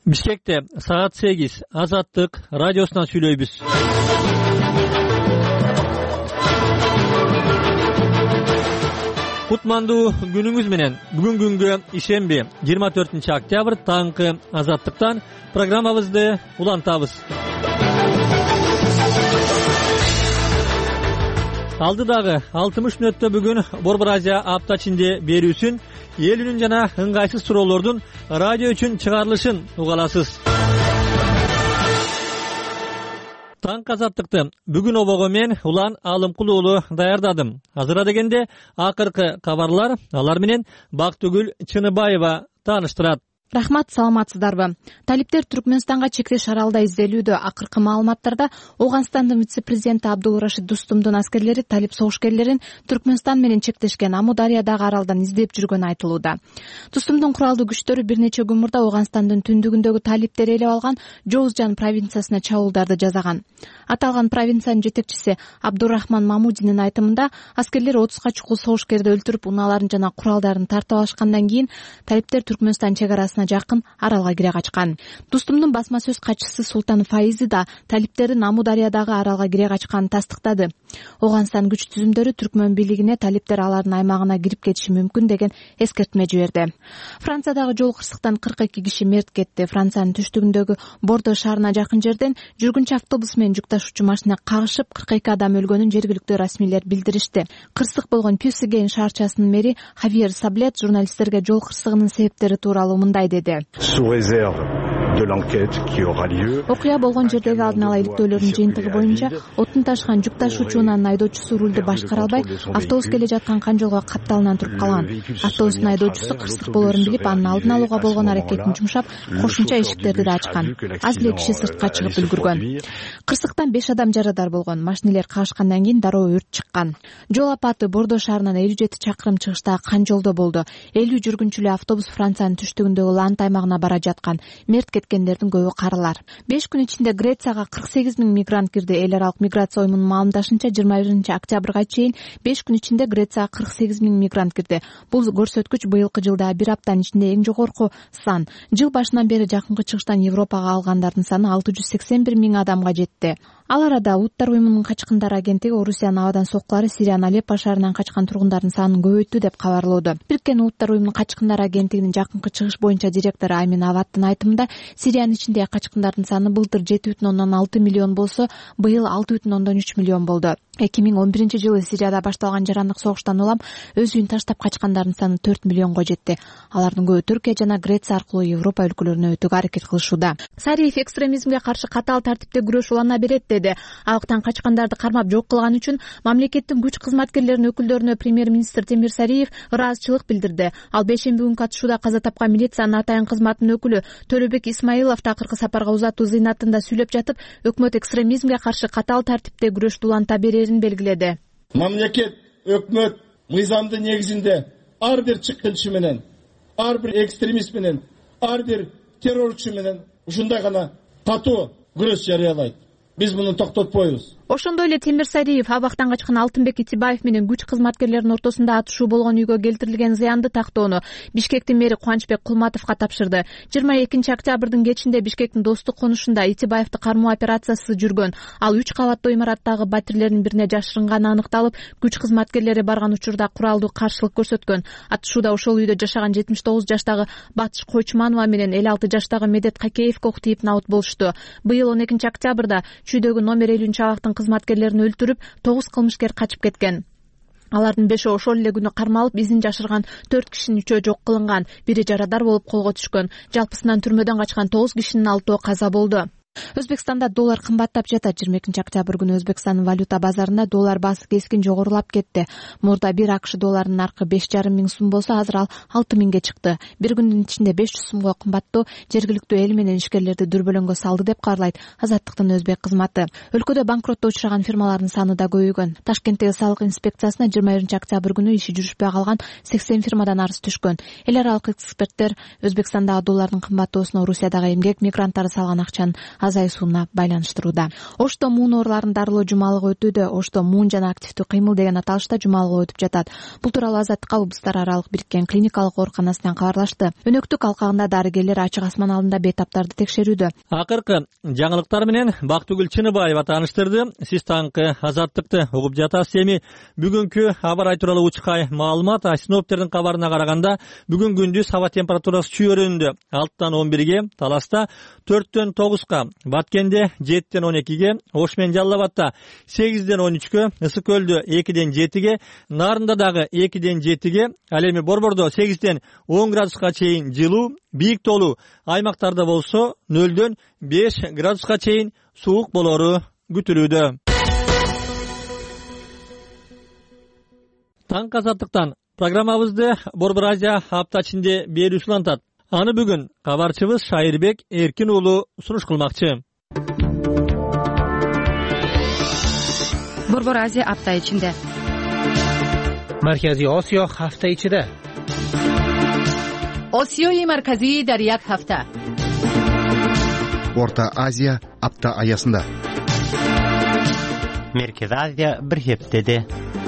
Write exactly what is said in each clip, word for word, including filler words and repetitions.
Бишкекте саат сегиз Азаттык радиосунан сүйлөйбүз. Кутмандуу күнүңүз менен. Бүгүн күнгө ишемби жыйырма төртүнчү октябрь таңкы Азаттыктан программабызды улантабыз. Алдыдагы алтымыш мүнөттө бүгүн Борбор Азия апта ичинде берүүсүн, элүүнүн жана ыңгайсыз суроолордун радио үчүн чыгарылышын угаласыз. Таңкы Азаттыкты бүгүн обого мен Улан Алымкул уулу даярдадым. Азыра дегенде акыркы кабарлар, алар менен Бактыгүл Чыныбаева тааныштырат. Рахмат, саламатсыздарбы? Талиптер Түркмөнстанга чектеш аралда изделүүдө. Акыркы маалыматтарда Ооганстандын вице-президенти Абдулрашид Дустумдун аскерлери талип согушкерлерин Түркмөнстан менен чектешкен Аму Дарыядагы аралдан издеп жүргөнү айтылууда. Дустумдун куралдуу күчтөрү бир нече күн мурда Ооганстандын түндүгүндөгү талиптер ээлеп алган Жоузжан провинциясына чабуулдарды жасаган. Аталган провинциянын жетекчиси Абдурахман Мамудинин айтымында, аскерлер отузга чукул согушкерди өлтүрүп, унааларын жана куралдарын тартып алышкандан кийин талиптер Түркмөнстан чек арасына жакын аралга кире качкан. Дустумдун басма сөз катчысы Султан Файзи да талиптердин Аму Дарыядагы аралга кире качканын тастыктады. Ооганстан күч түзүмдөрү Түркмөн бийлигине талиптер алардын аймагына кирип кетиши мүмкүн деген эскертме жиберди. Франциядагы жол кырсыктан кырк эки киши мерт кетти. Франциянын түштүгүндөгү Бордо шаарына жакын жерден жүргүнчү автобус менен жүк ташуучу машина кагышып, кырк эки адам өлгөнүн жергиликтүү расмийлер билдиришти. Кырсык болгон Пюссеген шаарчасынын мэри Хавьер Саблет журналисттерге жол кырсыгынын себептери тууралуу мындай деди. Окуя болгон жердеги алдын ала иликтөөлөрдүн жыйынтыгы боюнча отун ташыган жүк ташуучунун айдоочусу рулду башкара албай, автобус келе жаткан канжолго капталынан туруп калган. Автобустун айдоочусу кырсык болоорун билип, анын алдын алууга болгон аракетин жумшап, кошумча эшиктерди да ачкан. Аз эле киши сыртка чыгып үлгүргөн. Кырсыктан беш адам жарадар болгон. Машинелер кагышкандан кийин дароо өрт чыккан. Жол апаты Бордо шаарынан элүү жети чакырым чыгыштагы канжолдо болду. элүү жүргүнчүлүү автобус Франциянын түштүгүндөгү Лант аймагына бара жаткан. Мерт кеткендердин көбү карылар. беш күн ичинде Грецияга кырк сегиз миң мигрант кирди. Эл аралык миграция оюмунун маалымдашынча, жыйырма биринчи октябрга чейин беш күн ичинде Грецияга кырк сегиз миң мигрант кирди. Бул көрсөткүч быйылкы жылда бир аптанын ичинде эң жогорку сан. Жыл башынан бери жакынкы чыгыштан Европага алгандардын саны алты жүз сексен бир миң адамга жетти. Ал арада Улуттар уюмунун качкындар агенттиги Орусиянын абадан соккулары Сириянын Алеппо шаарынан качкан тургундардын санын көбөйттү деп кабарлоодо. Бириккен Улуттар уюмунун качкындар агенттигинин жакынкы чыгыш боюнча директору Амин Аваттын айтымында, Сириянын ичиндеги качкындардын саны былтыр жети бүтүн ондон алты миллион болсо, быйыл алты бүтүн ондон үч миллион болду. эки миң он биринчи жылы Сирияда башталган жарандык согуштан улам өз үйүн таштап качкандардын саны төрт миллионго жетти. Алардын көбү Түркия жана Греция аркылуу Европа өлкөлөрүнө өтүүгө аракет кылышууда. Сариев экстремизмге каршы катаал тартипте күрөш улана берет деди. Алыктан качкандарды кармап жок кылган үчүн мамлекеттин күч кызматкерлеринин өкүлдөрүнө премьер-министр Темир Сариев ыраазычылык билдирди. Ал бейшемби күнкү атышууда каза тапкан милициянын атайын кызматынын өкүлү Төлөбек Исмаилов акыркы сапарга узатуу зыйнатында сүйлөп жатып, өкмөт экстремизмге каршы катаал тартипте күрөштү уланта берерин белгиледи. Мамлекет, өкмөт мыйзамды негизинде ар бир чыккынчы менен, ар бир экстремист менен, ар бир террорчу менен ушундай гана катуу күрөш жарыялайт. Биз муну токтотпойбуз. Ошондой эле Темир Сариев абактан качкан Алтынбек Итибаев менен күч кызматкерлеринин ортосунда атышуу болгон үйгө келтирилген зыянды тактоону Бишкектин мэри Кубанычбек Кулматовго тапшырды. жыйырма экинчи октябрдын кечинде Бишкектин Достук конушунда Итибаевди кармоо операциясы жүргөн. Ал үч кабаттуу имараттагы батирлердин бирине жашырынганы аныкталып, күч кызматкерлери барган учурда куралдуу каршылык көрсөткөн. Атышууда ошол үйдө жашаган жетимиш тогуз жаштагы Батыш Койчуманова менен элүү алты жаштагы Медет Какеевке ок тийип наут болушту. Быйыл он экинчи октябрда чүйдөгү номер элүүнчү абактын кызматкерлерин өлтүрүп, тогуз кылмышкер качып кеткен. Алардын бешөө ошол эле күнү кармалып, изин жашырган төрт кишинин үчөө жок кылынган, бири жарадар болуп колго түшкөн. Жалпысынан түрмөдөн качкан тогуз кишинин алтоо каза болду. Өзбекстанда доллар кымбаттап жатат. жыйырма экинчи октябрь күнү Өзбекстандын валюта базарында доллар баасы кескин жогорулап кетти. Мурда бир АКШ долларынын наркы беш жарым миң сум болсо, азыр ал алты миңге чыкты. Бир күндүн ичинде беш жүз сумго кымбаттоо жергиликтүү эл менен ишкерлерди дүрбөлөңгө салды деп кабарлайт Азаттыктын өзбек кызматы. Өлкөдө банкротто учураган фирмалардын саны да көбөйгөн. Ташкенттеги салык инспекциясына жыйырма биринчи октябрь күнү иши жүрүшпөй калган сексен фирмадан арыз түшкөн. Эл аралык эксперттер Өзбекстандагы доллардын кымбаттоосуна Орусиядагы эмгек мигранттары салган акчанын азайысууна байланыштырууда. Ошто муун ооруларын дарылоо жумалыгы өтүүдө. Ошто муун жана активдүү кыймыл деген аталышта жумалыгы өтүп жатат. Бул тууралуу Азаттыкка облустар аралык бириккен клиникалык ооруканасынан кабарлашты. Өнөктүк алкагында дарыгерлер ачык асман алдында бейтаптарды текшерүүдө. Акыркы жаңылыктар менен Бактыгүл Чыныбаева тааныштырды. Сиз таңкы Азаттыкты угуп жатасыз. Эми бүгүнкү аба ырайы тууралуу учкай маалымат синоптиктердин кабарына караганда бүгүн күндүз аба температурасы чүйөрүндө алтыдан он бирге, Таласта төрттөн тогузга, Баткенде жетиден он экиге, Ош менен Жалал Абадта сегизден он үчкө, Ысык Көлдө экиден жетиге, Нарында дагы экиден жетиге, ал эми Борбордо сегизден он градуска чейин жылуу, бийик тоолуу аймактарда болсо нөлдөн беш градуска чейин суук болору күтүлүүдө. Таң Азаттыктан программабызды Борбор Азия апта ичинде берүүсү улантат. Аны бүгүн кабарчыбыз Шайырбек Эркин уулу сунуш кылмакчы. Борбор Азия апта ичинде. Маркази Осиё ҳафта ичида. Осиёи марказӣ дар як ҳафта. Орта Азия апта аясында. Merkez Азия bir heftede.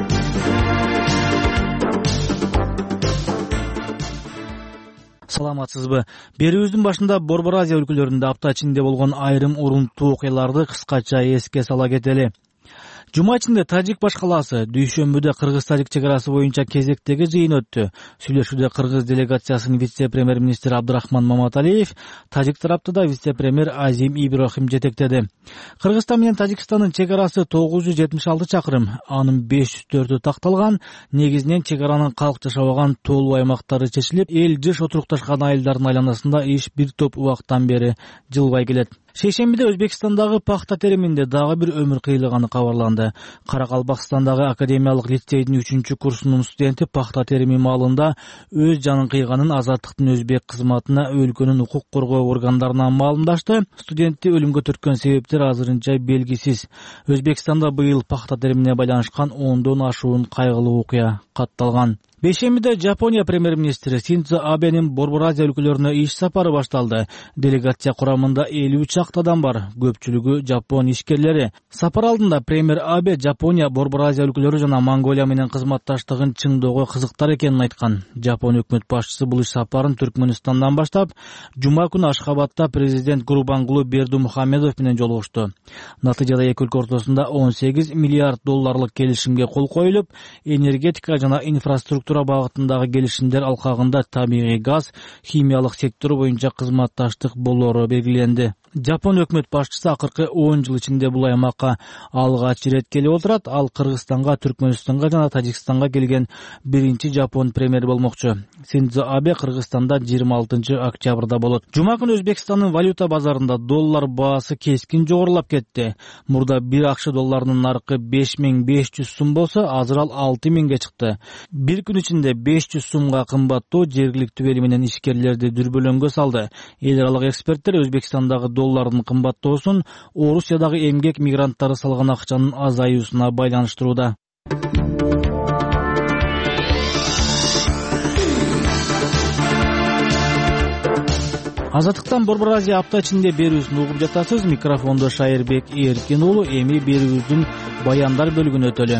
Саламатсызбы? Берүүбүздүн башында Борбор Азия өлкөлөрүндө апта ичинде болгон айрым урунтуу окуяларды кыскача эске сала кетели. Жума ичинде Тажик баш калаасы дүйшөмбүдө Кыргыз-Тажик чек арасы боюнча кезектеги жыйын өттү. Сүйлөшүүдө Кыргыз делегациясынын вице-премьер-министри Абдрахман Маматалиев, Тажик тарапты да вице-премьер Азим Иброхим жетектеди. Кыргызстан менен Тажикстандын чек арасы тогуз жүз жетимиш алты чакырым, анын беш жүз төртү такталган. Негизинен чек аранын калк жашабаган тоолуу аймактары чечилип, эл жыш отурукташкан айылдардын айланасында иш бир топ убактан бери жылбай келет. Шейшембиде Өзбекстандагы пахта териминде дагы бир өмүр кыйылганы кабарланды. Каракалпакстандагы академиялык лицейдин үчүнчү курсунун студенти пахта терими маалында өз жанын кыйганын Азаттыктын өзбек кызматына өлкөнүн укук коргоо органдарынан маалымдашты. Студентти өлүмгө төрткөн себептер азырынча белгисиз. Өзбекстанда быйыл пахта теримине байланышкан ондон ашуун кайгылуу окуя катталган. Бейшембиде Жапония премьер-министри Синдзо Абенин Борбор Азия өлкөлөрүнө иш сапары башталды. Делегация курамында элүү чакты адам бар, көпчүлүгү жапон ишкерлери. Сапар алдында премьер Абе Жапония, Борбор Азия өлкөлөрү жана Монголия менен кызматташтыгын чыңдоого кызыктар экенин айткан. Жапон өкмөт башчысы бул иш сапарын Түркмөнстандан баштап, жума күнү Ашхабадта президент Гурбангулы Бердумухамедов менен жолугушту. Натыйжада эки өлкө ортосунда он сегиз миллиард долларлык келишимге кол коюлуп, энергетика жана инфраструктура багытындагы келишимдер алкагында табигый газ, химиялык сектор боюнча кызматташтык болору белгиленди. Жапон өкмөт башчысы акыркы он жыл ичинде бул аймакка алгач ирет келип отурат. Ал Кыргызстанга, Түркмөнстанга жана Тажикстанга келген биринчи жапон премьери болмокчу. Синдзо Абе Кыргызстанда жыйырма алтынчы октябрда болот. Жума күнү Өзбекстандын валюта базарында доллар баасы кескин жогорулап кетти. Мурда бир акш долларынын наркы беш миң беш жүз сум болсо, азыр ал алты миңге чыкты. Бир күн ичинде беш жүз сумга кымбаттоо жергиликтүү эли менен ишкерлерди дүрбөлөңгө салды. Эл аралык эксперттер Өзбекстандагы доллардын кымбаттоосун Орусиядагы эмгек мигранттары салган акчанын азаюусуна байланыштырууда. Азаттыктан Борбор Азия апта ичинде берүүсүн угуп жатасыз. Микрофондо Шайырбек Эркин уулу. Эми берүүбүздүн баяндар бөлүгүнө өтөлү.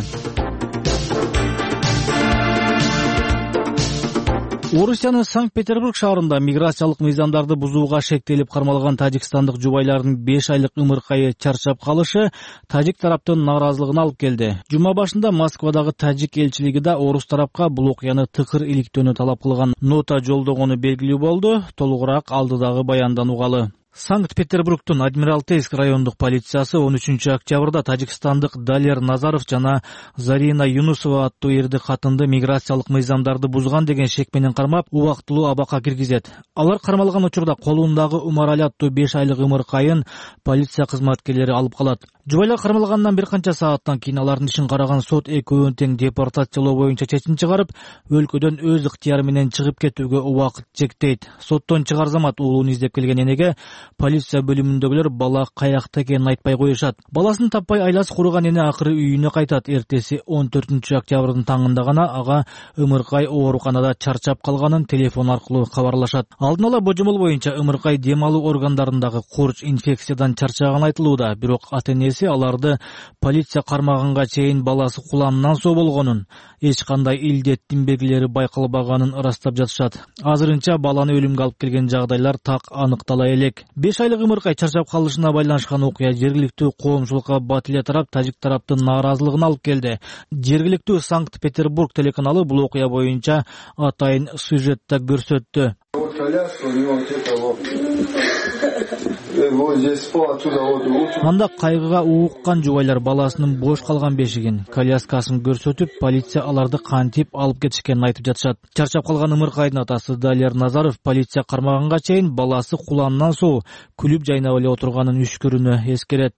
Орусиянын Санкт-Петербург шаарында миграциялык мыйзамдарды бузууга шектелип кармалган тажикстандык жубайлардын беш айлык ымыркайы чарчап калышы тажик тараптын нааразылыгына алып келди. Жума башында Москвадагы тажик элчилиги да орус тарапка бул окуяны тыкыр иликтөөнү талап кылган нота жолдогону белгилүү болду. Толугураак алдыдагы баяндан угалы. Санкт-Петербургтун Адмиралтейск райондук полициясы он үчүнчү октябрда тажикстандык Далер Назаров жана Зарина Юнусова аттуу эрди катынды миграциялык мыйзамдарды бузган деген шек менен кармап, убактылуу абакка киргизет. Алар кармалган учурда колундагы Умарали аттуу беш айлык ымыркайын полиция кызматкерлери алып калат. Жубайлар кармалгандан бир канча сааттан кийин алардын ишин караган сот экөөнүн тең депортациялоо боюнча чечим чыгарып, өлкөдөн өз ыктыяры менен чыгып кетүүгө убакыт чектейт. Соттон чыгар замат уулун издеп келген энеге полиция бөлүмүндөгүлөр бала каякта экенин айтпай коюшат. Баласын таппай айласы курган эне акыры үйүнө кайтат. Эртеси он төртүнчү октябрдын таңында гана ага Ымыркай ооруканада чарчап калганын телефон аркылуу кабарлашат. Алдын ала божомол боюнча Ымыркай дем алуу органдарындагы курч инфекциядан чарчаганы айтылууда, бирок ата-энеси аларды полиция кармаганга чейин баласы куланынан соо болгонун, эч кандай илдеттин белгилери байкалбаганын ырастап жатышат. Азырынча баланы өлүмгө алып келген жагдайлар так аныктала элек. беш айлык Ымыркай чарчап калышына байланышкан окуя жергиликтүү коомчулукка Батиле тарап тажик тараптын нааразылыгын алып келди. Жергиликтүү Санкт-Петербург телеканалы бул окуя боюнча атайын сюжетте көрсөттү. Анда кайгыга ууккан жубайлар баласынын бош калган бешигин, коляскасын көрсөтүп, полиция аларды кантип алып кетишкенин айтып жатышат. Чарчап калган Ымыркайдын атасы Далер Назаров полиция кармаганга чейин баласы куланынан соо, күлүп жайнап эле отурганын үшкүрүнө эскерет.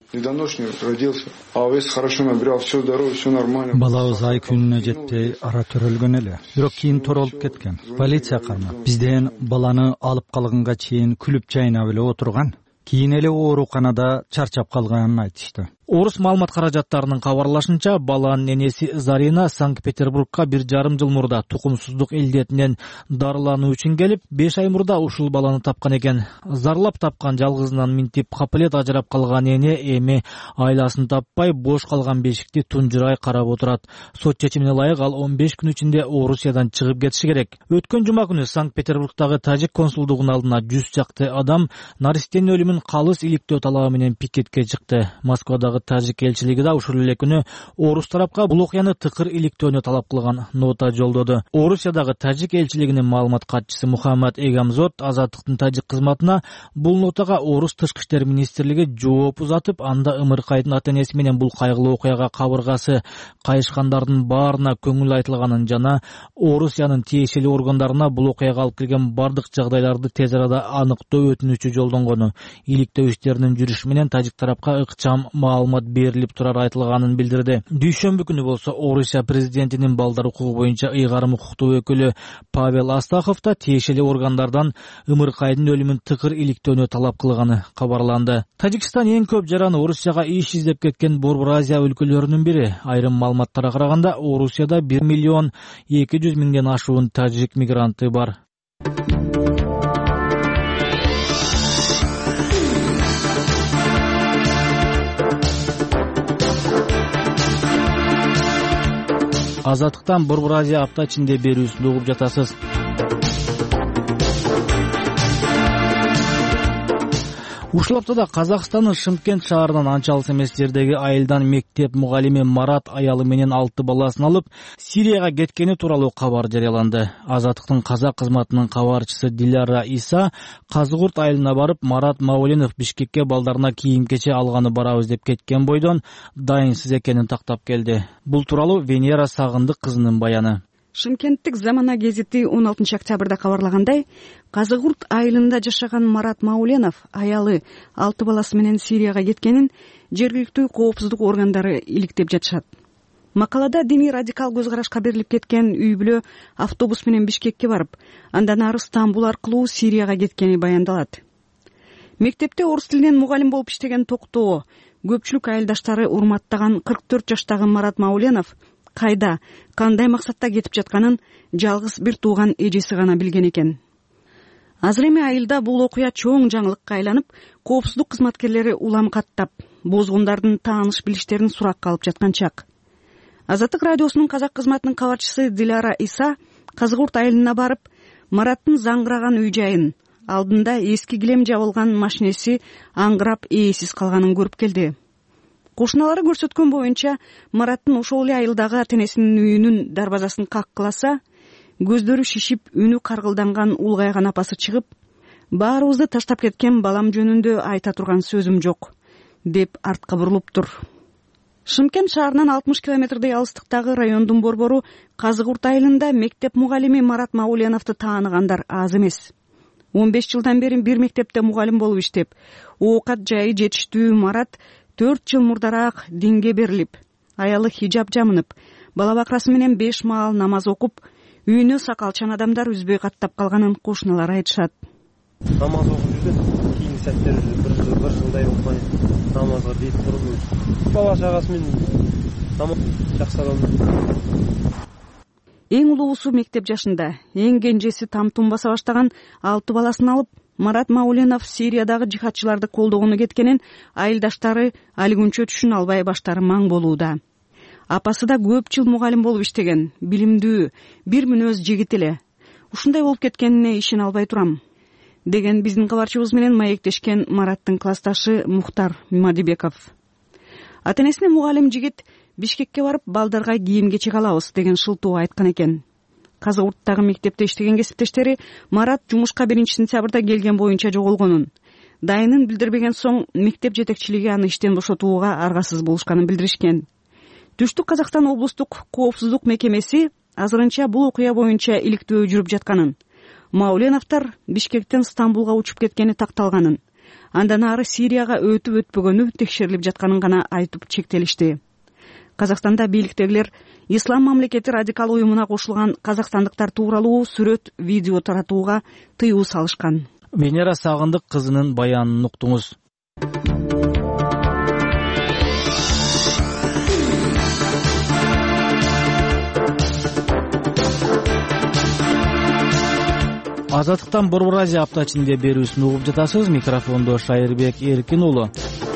Балабыз ай күнүнө жетпей ара төрөлгөн эле. Бирок кийин торолуп кеткен. Полиция кармап бизден баланы алып калганга чейин күлүп жайнап эле отурган. Кийин эле ооруканада чарчап калганын айтышты. Орус маалымат каражаттарынын кабарлашынча, баланын энеси Зарина Санкт-Петербургка бир жарым жыл мурда тукумсуздук илдетинен дарылануу үчүн келип, беш ай мурда ушул баланы тапкан экен. Зарлап тапкан жалгызынан минтип капылет ажырап калган эне эми айласын таппай бош калган бешикти тунжурай карап отурат. Сот чечимине ылайык ал он беш күн ичинде Орусиядан чыгып кетиши керек. Өткөн жума күнү Санкт-Петербургдагы тажик консулдугунун алдына жүз чакты адам наристенин өлүмүн калыс иликтөө талабы менен пикетке чыкты. Москвадагы тажик элчилиги да ушул эле күнү орус тарапка бул окуяны тыкыр иликтөөнү талап кылган нота жолдоду. Орусиядагы тажик элчилигинин маалымат катчысы Мухаммад Эгамзот Азаттыктын тажик кызматына бул нотага орус тышкы иштер министрлиги жооп узатып, анда Ымыркайдын ата-энеси менен бул кайгылуу окуяга кабыргасы кайышкандардын баарына көңүл айтылганын жана Орусиянын тиешелүү органдарына бул окуяга алып келген бардык жагдайларды тез арада аныктоо өтүнүчү жолдонгону, иликтөө иштеринин жүрүшү менен тажик тарапка ыкчам маалымат берилип турар айтылганын билдирди. Дүйшөмбү күнү болсо Орусия президентинин балдар укугу боюнча ыйгарым укуктуу өкүлү Павел Астахов да тиешелүү органдардан Ымыркайдын өлүмүн тыкыр иликтөөнү талап кылганы кабарланды. Тажикстан эң көп жараны Орусияга иш издеп кеткен Борбор Азия өлкөлөрүнүн бири. Айрым маалыматтарга караганда Орусияда бир миллион эки жүз миңден ашуун тажик мигранты бар. Азаттыктан Борбор Азия апта ичинде берүүсүн угуп жатасыз. Ушул аптада Казакстандын Шымкент шаарынан анча алыс эмес жердеги айылдан мектеп мугалими Марат аялы менен алты баласын алып Сирияга кеткени тууралуу кабар жарыяланды. Азаттыктын казак кызматынын кабарчысы Диляра Иса Казыгурт айылына барып, Марат Мауленов Бишкекке балдарына кийим-кече алганы барабыз деп кеткен бойдон дайынсыз экенин тактап келди. Бул тууралуу Венера Сагындык кызынын баяны. Шымкенттик Замана гезити он алтынчы октябрда кабарлагандай, Казыгурт айылында жашаган Марат Мауленов аялы алты баласы менен Сирияга кеткенин жергиликтүү коопсуздук органдары иликтеп жатышат. Макалада диний радикал көз карашка берилип кеткен үй бүлө автобус менен Бишкекке барып, андан ары Стамбул аркылуу Сирияга кеткени баяндалат. Мектепте орус тилинен мугалим болуп иштеген Токтоо көпчүлүк айылдаштары урматтаган кырк төрт жаштагы Марат Мауленов кайда, кандай максатта кетип жатканын жалгыз бир тууган эжеси гана билген экен. Азыр эми айылда бул окуя чоң жаңылыкка айланып, коопсуздук кызматкерлери улам каттап, бозгундардын тааныш билиштерин суракка алып жаткан чак. Азаттык радиосунун казак кызматынын кабарчысы Диляра Иса Казыгурт айылына барып, Мараттын заңгыраган үй жайын, алдында эски килем жабылган машинеси аңгырап ээсиз калганын көрүп келди. Кошуналары көрсөткөн боюнча, Мараттын ошол эле айылдагы ата-энесинин үйүнүн дарбазасын каккыласа, көздөрү шишип, үнү каргылданган улгайган апасы чыгып, баарыбызды таштап кеткен балам жөнүндө айта турган сөзүм жок, деп артка бурулуптур. Шымкент шаарынан алтымыш километрдей алыстыктагы райондун борбору Казыгурт айылында мектеп мугалими Марат Мауленовду тааныгандар аз эмес. он беш жылдан бери бир мектепте мугалим болуп иштеп, оокат жайы жетиштүү Марат төрт жыл мурдараак динге берилип, аялы хижаб жамынып, бала бакрасы менен беш маал намаз окуп, үйүнө сакалчан адамдар үзбөй каттап калганын кошуналар айтышат. Намаз окуп жүрдүм, кийин сәттер бир жыл бир жылдай окуй намазга бейит туруп бала чагасы менен намаз жакшы адамдар. Эң улуусу мектеп жашында, эң кенжеси там-тум баса баштаган алты баласын алып Марат Мауленов Сириядагы жихадчыларды колдогону кеткенин айылдаштары али күнчө түшүнө албай баштары маң болууда. Апасы да көп жыл мугалим болуп иштеген, билимдүү, бир мүнөз жигит эле. Ушундай болуп кеткенине ишене албай турам, деген биздин кабарчыбыз менен маектешкен Мараттын классташы Мухтар Мадибеков. Ата-энесине мугалим жигит Бишкекке барып балдарга кийим кечек алабыз деген шылтоо айткан экен. Казагурттагы мектепте иштеген кесиптештери Марат жумушка биринчи сентябрда келген боюнча жоголгонун, дайынын билдирбеген соң мектеп жетекчилиги аны иштен бошотууга аргасыз болушканын билдиришкен. Түштүк Казакстан облустук коопсуздук мекемеси азырынча бул окуя боюнча иликтөө жүрүп жатканын, Мауленовдор Бишкектен Стамбулга учуп кеткени такталганын, андан ары Сирияга өтүп өтпөгөнү текшерилип жатканын гана айтып чектелишти. Казакстанда бийликтегилер Ислам мамлекети радикал уюмуна кошулган казакстандыктар тууралуу сүрөт, видео таратууга тыюу салышкан. Венера Сагындык кызынын баянын уктуңуз. Азаттыктан Борбор Азия апта ичинде берүүсүн угуп жатасыз. Микрофондо Шайырбек Эркин уулу.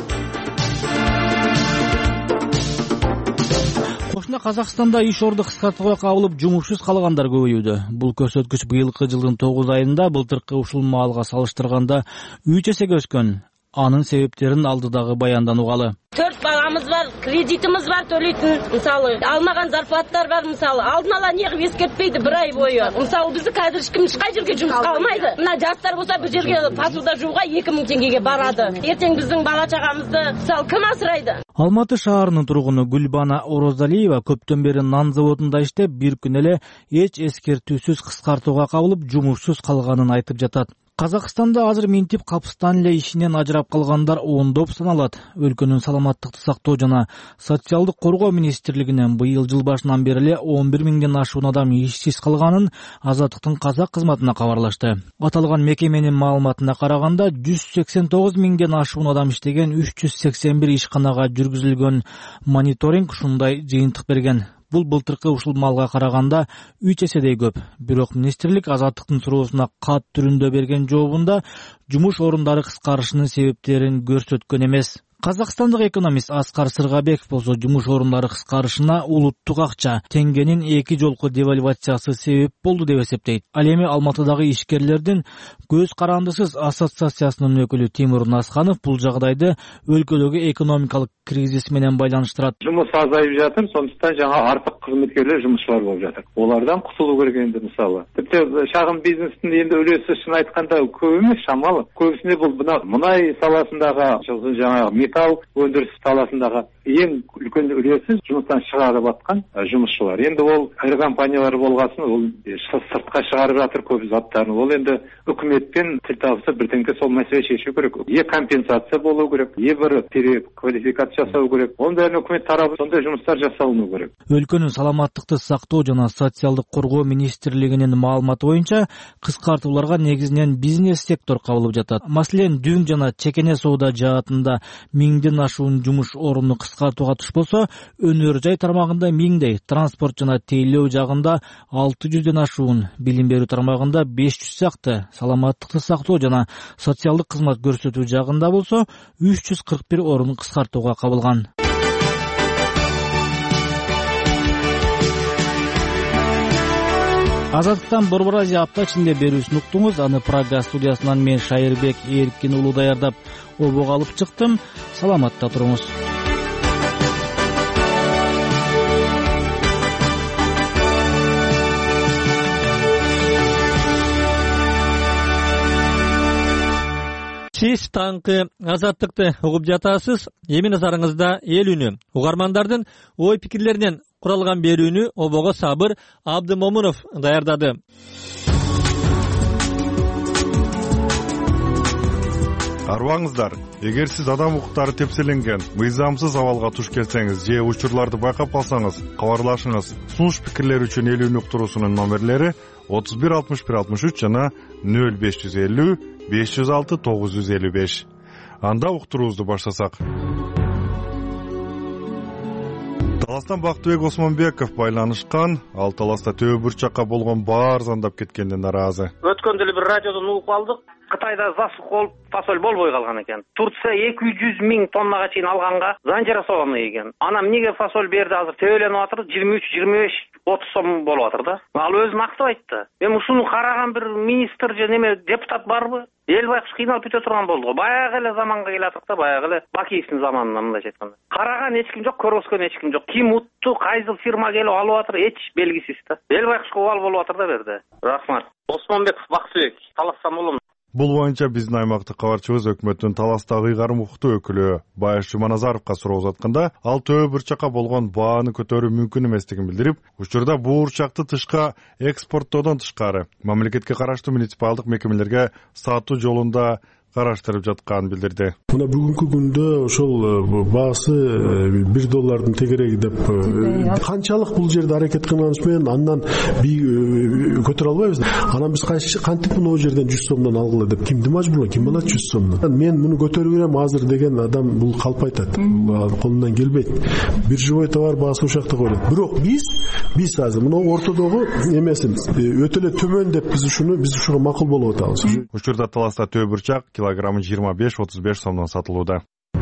Кошуна Казакстанда иш орду кыскартууга кабылып, жумушсуз калгандар көбөйүүдө. Бул көрсөткүч быйылкы жылдын тогуз айында былтыркы ушул маалга салыштырганда үч эсеге өскөн. Анын себептерин алдыдагы баяндан угалы. Төрт баламыз бар, кредитimiz бар төлөйтүн. Мисалы, алмаган зарплаттар бар, мисалы. Алдын ала негип эскертпейди бир ай бою. Мисалы, бизди кадыр эч ким эч кай жерге жумушка алмайды. Мына жаштар болсо бир жерге посуда жууга эки миң теңгеге барады. Эртең биздин бала чагамызды мисалы ким асырайды? Алматы шаарынын тургуну Гүлбана Орозалиева көптөн бери нан заводунда иштеп, бир күн эле эч эскертүүсүз кыскартууга кабылып, жумушсуз калганын айтып жатат. Казакстанда азыр минтип капыстан эле ишинен ажырап калгандар ондоп саналат. Өлкөнүн саламаттыкты сактоо жана социалдык коргоо министрлигинен быйыл жыл башынан бери эле он бир миңден ашуун адам ишсиз калганын Азаттыктын казак кызматына кабарлашты. Аталган мекеменин маалыматына караганда жүз сексен тогуз миңден ашуун адам иштеген үч жүз сексен бир ишканага жүргүзүлгөн мониторинг ушундай жыйынтык берген. Бул былтыркы ушул маалга караганда үч эседей көп. Бирок министрлик Азаттыктын суроосуна кат түрүндө берген жообунда жумуш орундары кыскарышынын себептерин көрсөткөн эмес. Казакстандык экономист Аскар Сыргабеков болсо жумуш орундары кыскарышына улуттук акча, теңгенин эки жолку девальвациясы себеп болду деп эсептейт. Ал эми Алматыдагы ишкерлердин көз карандысыз ассоциациясынын өкүлү Тимур Насханов бул жагдайды өлкөдөгү экономикалык кризис менен байланыштырат. Жумуш азайып жатыр, сондуктан жаңа артык кызматкерлер жумушчулар болуп жатыр. Олардан кутулуу керек энди мисалы. Типти чагым бизнестин энди үлөсү чын айтканда көп эмес, шамалы. Көбүсүнө бул мунай саласындагы, жаңа металл өндүрүш саласындагы эң үлкөн үлөсү жумуштан чыгарып аткан жумушчулар. Энди ол ир компаниялар болгосын, ол сыртка чыгарып жатыр көп заттарын. Ол энди өкмөттөн тил табыса бирденке сол маселе чечүү керек. Е компенсация болуу керек, е бир переквалификация жасау керек. Онда өкмөт тарабы сондай жумуштар жасалынуу керек. Өлкөнүн саламаттыкты сактоо жана социалдык коргоо министрлигинин маалыматы боюнча кыскартууларга негизинен бизнес сектор кабылып жатат. Маселен, дүң жана чекене соода жаатында миңден ашуун жумуш орунду кыскартууга туш болсо, өнөр жай тармагында миңдей, транспорт жана тейлөө жагында алты жүздөн ашуун, билим берүү тармагында беш жүз сакты, саламаттыкты сактоо жана социалдык кызмат көрсөтүү жагында болсо үч жүз кырк бир орун кыскартууга кабылган. Азаттыктан Борбор Азия апта ичинде берүүсүн уктуңуз. Аны Прага студиясынан мен Шайырбек Эркин уулу даярдап, обого алып чыктым. Саламатта туруңуз. Сиз таңкы Азаттыкты угуп жатасыз. Эми назарыңызда эл үнү. Угармандардын ой пикирлеринен куралган берүүнү обого Сабыр Абдымомунов даярдады. Арбаңыздар, эгер сиз адам укуктары тепселенген, мыйзамсыз абалга туш келсеңиз же учурларды байкап калсаңыз, кабарлашыңыз. Сунуш пикирлер үчүн эл үнү уктуруусунун номерлери отуз бир алтымыш бир алтымыш үч жана нөл беш жүз элүү беш жүз алты тогуз жүз элүү беш. Анда уктуруубузду баштасак. Таластан Бактыбек Осмонбеков байланышкан. Ал таласта төбө бурчакка болгон баар зандап кеткенине наразы. Өткөндө эле бир радиодон угуп алдык. Кытайда засух болуп, фасоль болбой калган экен. Турция эки жүз миң тоннага чейин алганга зан жасаган экен. Анан эмнеге фасоль берди азыр төбөлөнүп атыр? жыйырма үч, жыйырма беш, отуз сом болуп атыр да. Ал өзүн актап айтты. Эми ушуну караган бир министр же неме депутат барбы? Эл байкуш кыйналып бүтө турган болду го. Баягы эле заманга келатык да, баягы эле Бакиевдин заманына мындайча айтканда. Караган эч ким жок, көргөзгөн эч ким жок. Ким утту, кайсыл фирма келип алып атыр, эч белгисиз да. Эл байкушка убал болуп атыр да берде. Рахмат. Осмонбеков Бактыбек, Таластан болом. Бул боюнча биздин аймактык кабарчыбыз өкмөттүн Таластагы ыйгарым укуктуу өкүлү Байыш Жуманазаровго суроо узатканда, ал төбө бурчакка болгон бааны көтөрүү мүмкүн эместигин билдирип, учурда бул бурчакты тышка экспорттоодон тышкары мамлекетке караштуу муниципалдык мекемелерге сатуу жолунда караштырып жатканын билдирди. Мына бүгүнкү күндө ошол баасы бир доллардын тегереги деп канчалык бул жерде аракет кылганыбыз менен андан көтөрө албайбыз. Анан биз кантип мына жерден жүз сомдон алгыла деп кимди мажбурлайт, ким алат жүз сомдон? Мен муну көтөрүп берем азыр деген адам бул калп айтат. Колунан келбейт. Биржевой товар баасы ушакта коюлат. Бирок биз биз азыр мына ортодогу эмесин өтө эле төмөн деп биз ушуну биз ушуга макул болуп атабыз. Учурда Таласта төбө бурчак килограммы жыйырма беш отуз беш сомдон сатылууда.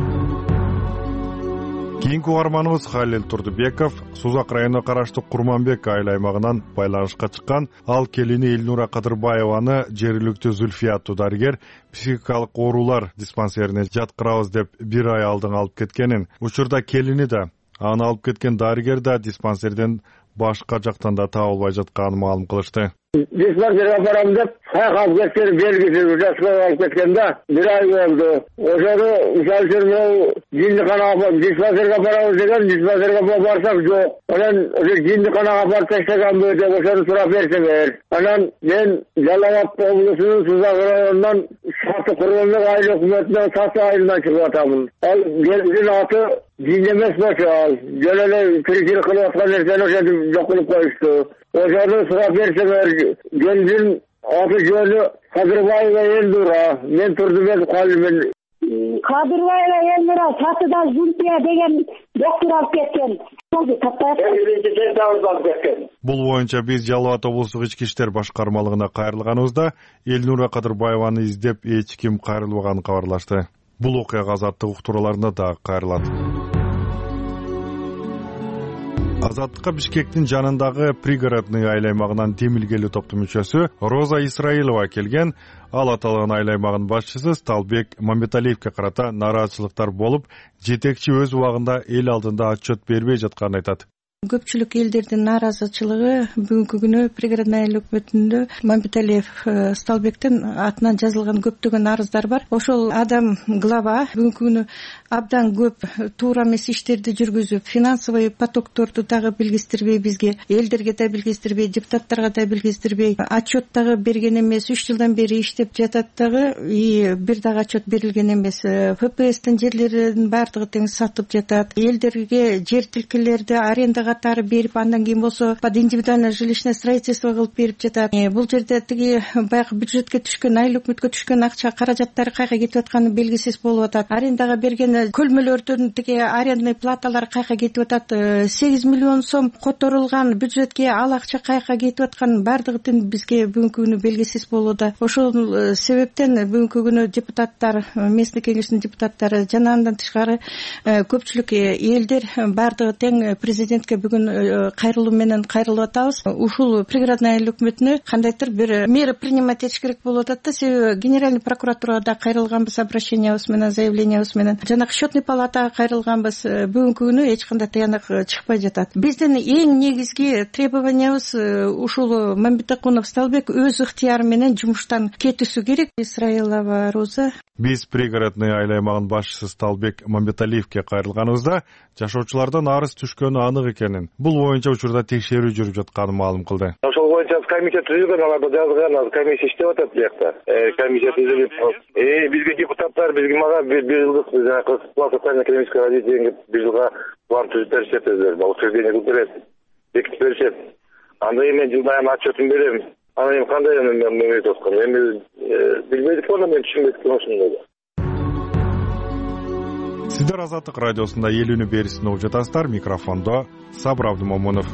Кийинки угарманыбыз Халил Турдубеков Сузак районуна караштуу Курманбек айыл аймагынан байланышка чыккан. Ал келини Элнура Кадырбаеваны жергиликтүү Зульфия аттуу дарыгер психикалык оорулар диспансерине жаткырабыз деп бир ай алдын алып кеткенин, учурда келини да, аны алып кеткен дарыгер да диспансерден башка жактан да табылбай жатканын маалым кылышты. Диспансерге барам деп, кайгап кеткен белгисиз жасап алып кеткенде бир ай болду. Ошону мисалы үчүн жиндиканага диспансерге барабыз деген, диспансерге барсак жок. Анан ошо жиндиканага барып таштаганбы деп ошону сурап берсеңер. Анан мен Жалал Абад облусунун Сузак районунан Саты Курманбек айыл өкмөтүнөн Саты айылынан чыгып атамын. Ал келдин аты жин эмес болчу ал. Жөн эле тиричилик кылып аткан нерсени ошентип жок кылып коюшту. Ошону сурап берсеңер, келдин аты жөнү Кадырбаева Элнура. Мен Турдубеков Халилмен. Кадырбаева Элнура Сатыда Зульфия деген доктор алып кеткен. Бул боюнча биз Жалал Абад облустук ички иштер башкармалыгына кайрылганыбызда Элнура Кадырбаеваны издеп эч ким кайрылбаганын кабарлашты. Бул окуяга Азаттык уктурууларында дагы кайрылат. Азаттыкка Бишкектин жанындагы пригородный айыл аймагынан демилгелүү топтун мүчөсү Роза Исраилова келген. Ал аталган айыл аймагынын башчысы Сталбек Мамбеталиевге карата нараазычылыктар болуп, жетекчи өз убагында эл алдында отчет бербей жатканын айтат. Көпчүлүк элдердин нааразычылыгы бүгүнкү күнү пригородный айыл өкмөтүндө Мамбеталиев Сталбектин атынан жазылган көптөгөн арыздар бар. Ошол адам глава бүгүнкү күнү абдан көп туура эмес иштерди жүргүзүп, финансовый потокторду дагы билгиздирбей бизге, элдерге да билгиздирбей, депутаттарга да билгиздирбей, отчет дагы берген эмес, үч жылдан бери иштеп жатат дагы, и бир дагы отчет берилген эмес. ФПСтин жерлеринин баардыгы тең сатып жатат. Элдерге жер тилкелерди аренда катары берип, андан кийин болсо под индивидуальное жилищное строительство кылып берип жатат. Бул жерде тиги баягы бюджетке түшкөн, айыл өкмөткө түшкөн акча каражаттары кайга кетип атканы белгисиз болуп атат. Арендага берген көлмөлөрдүн тиги арендный платалары кайга кетип атат. сегиз миллион сом которулган бюджетке ал акча кайга кетип аткан баардыгы бизге бүгүнкү күнү белгисиз болууда. Ошол себептен бүгүнкү күнү депутаттар, местный кеңештин депутаттары жана андан тышкары көпчүлүк элдер баардыгы тең президентке бүгүн кайрылуу менен кайрылып атабыз. Ушул пригородный айыл өкмөтүнө кандайдыр бир мера принимать этиш керек болуп атат да. Себеби генеральный прокуратурада кайрылганбыз обращениябыз менен, заявлениябыз менен, жана счетный палатага кайрылганбыз. Бүгүнкү күнү эч кандай таянак чыкпай жатат. Биздин эң негизги требованиябыз ушул Мамбетакунов Сталбек өз ыктыяры менен жумуштан кетүүсү керек. Исраилова Роза. Биз пригородный айыл аймагынын башчысы Сталбек Мамбеталиевге кайрылганыбызда жашоочулардан арыз түшкөнү анык экенин, бул боюнча учурда текшерүү жүрүп жатканын маалым кылды. Ошол боюнча комиссия түзүлгөн, аларда жазылган, комиссия иштеп атат биякта. Комиссия түзүлүп, э бизге депутаттар, бизге мага бир жылдык социально-экономическое развитие бир жылга план түзүп беришет, утверждение кылып берет, бекитип беришет. Анда мен жылдайым отчетун берем. Аны эми кандай мен муну айтып аткам. Эми билбедик болом, мен түшүнбөйт экен ошондой. Сиздер Азаттык радиосунда эл үнү берүүсүн угуп жатасыздар. Микрофондо Сабыр Абдымомунов.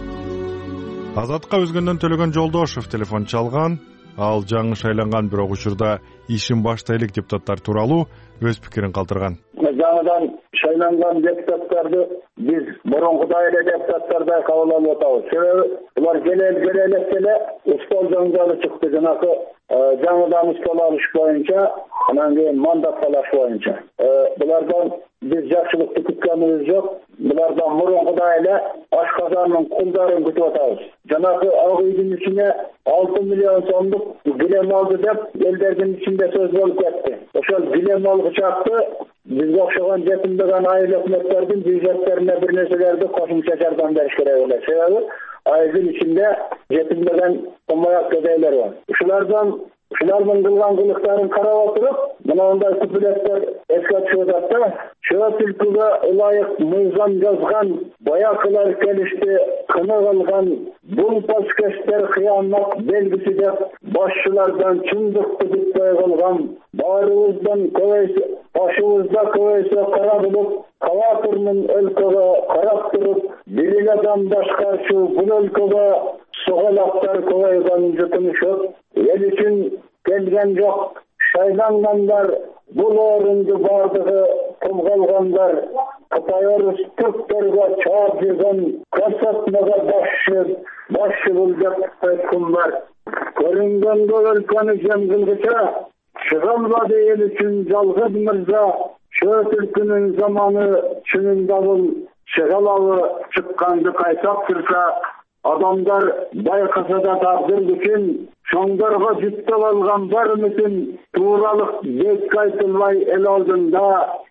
Азаттыкка өзгөндөн Төлөгөн Жолдошев телефон чалган. Ал жаңы шайланган бирок учурда ишин баштайлык депутаттар тууралуу өз пикирин калтырган. Жаңыдан шайланган депутаттарды биз мурункудай эле депутаттардай кабыл алып атабыз. Себеби булар келел келелек эле устол жаңжалы чыкты. Жанакы жаңыдан устол алыш боюнча, анан кийин мандат талаш боюнча. Булардан биз жакшылыкты күткөнүбүз жок. Булардан мурункудай эле ашказандын кулдарын күтүп атабыз. Жанакы ак үйдүн ичине алты миллион сомдук билем алды деп элдердин ичинде сөз болуп кетти. Ошол билем алгычакты бизге окшогон жетимдеген айыл өкмөттөрдүн бюджеттерине бир нерселерди кошумча жардам бериш керек эле. Себеби айылдын ичинде жетимдеген комаяк кедейлер бар. Ушулардан Ушулардын кылган кылыктарын карап отуруп, мынандай күпүлөттөр эске түшүп атат да. Чөп түлкүгө ылайык мыйзам жазган баякылар келишти, кыны кылган бул паскештер кыямат белгиси деп башчылардан чындыкты күтпөй калган, баарыбыздан көбөйсө, башыбызда көбөйсө кара булуп, калаатырмын өлкөгө карап туруп, бир эле адам башкарчу бул өлкөгө соголактар көбөйгөн жутумушат. Ел үчүн келген жок, шайлангандар, бул орунду бардыгы кылгандар, Кытай орус түрктөргө чаап жүргөн көрсөтмөгө башчы, башчы бул деп айткан бар. Көрүнгөнгө өлкөнү жем кылгыча, чыгалбады эл үчүн жалгыз мырза, чөп өлкөнүн заманы чынында бул чыгалабы чыкканды кайтап турса, адамдар байкаса да тагдыр үчүн чоңдорго жүктөп алган бар үмүтүн тууралык бетке айтылбай эл алдында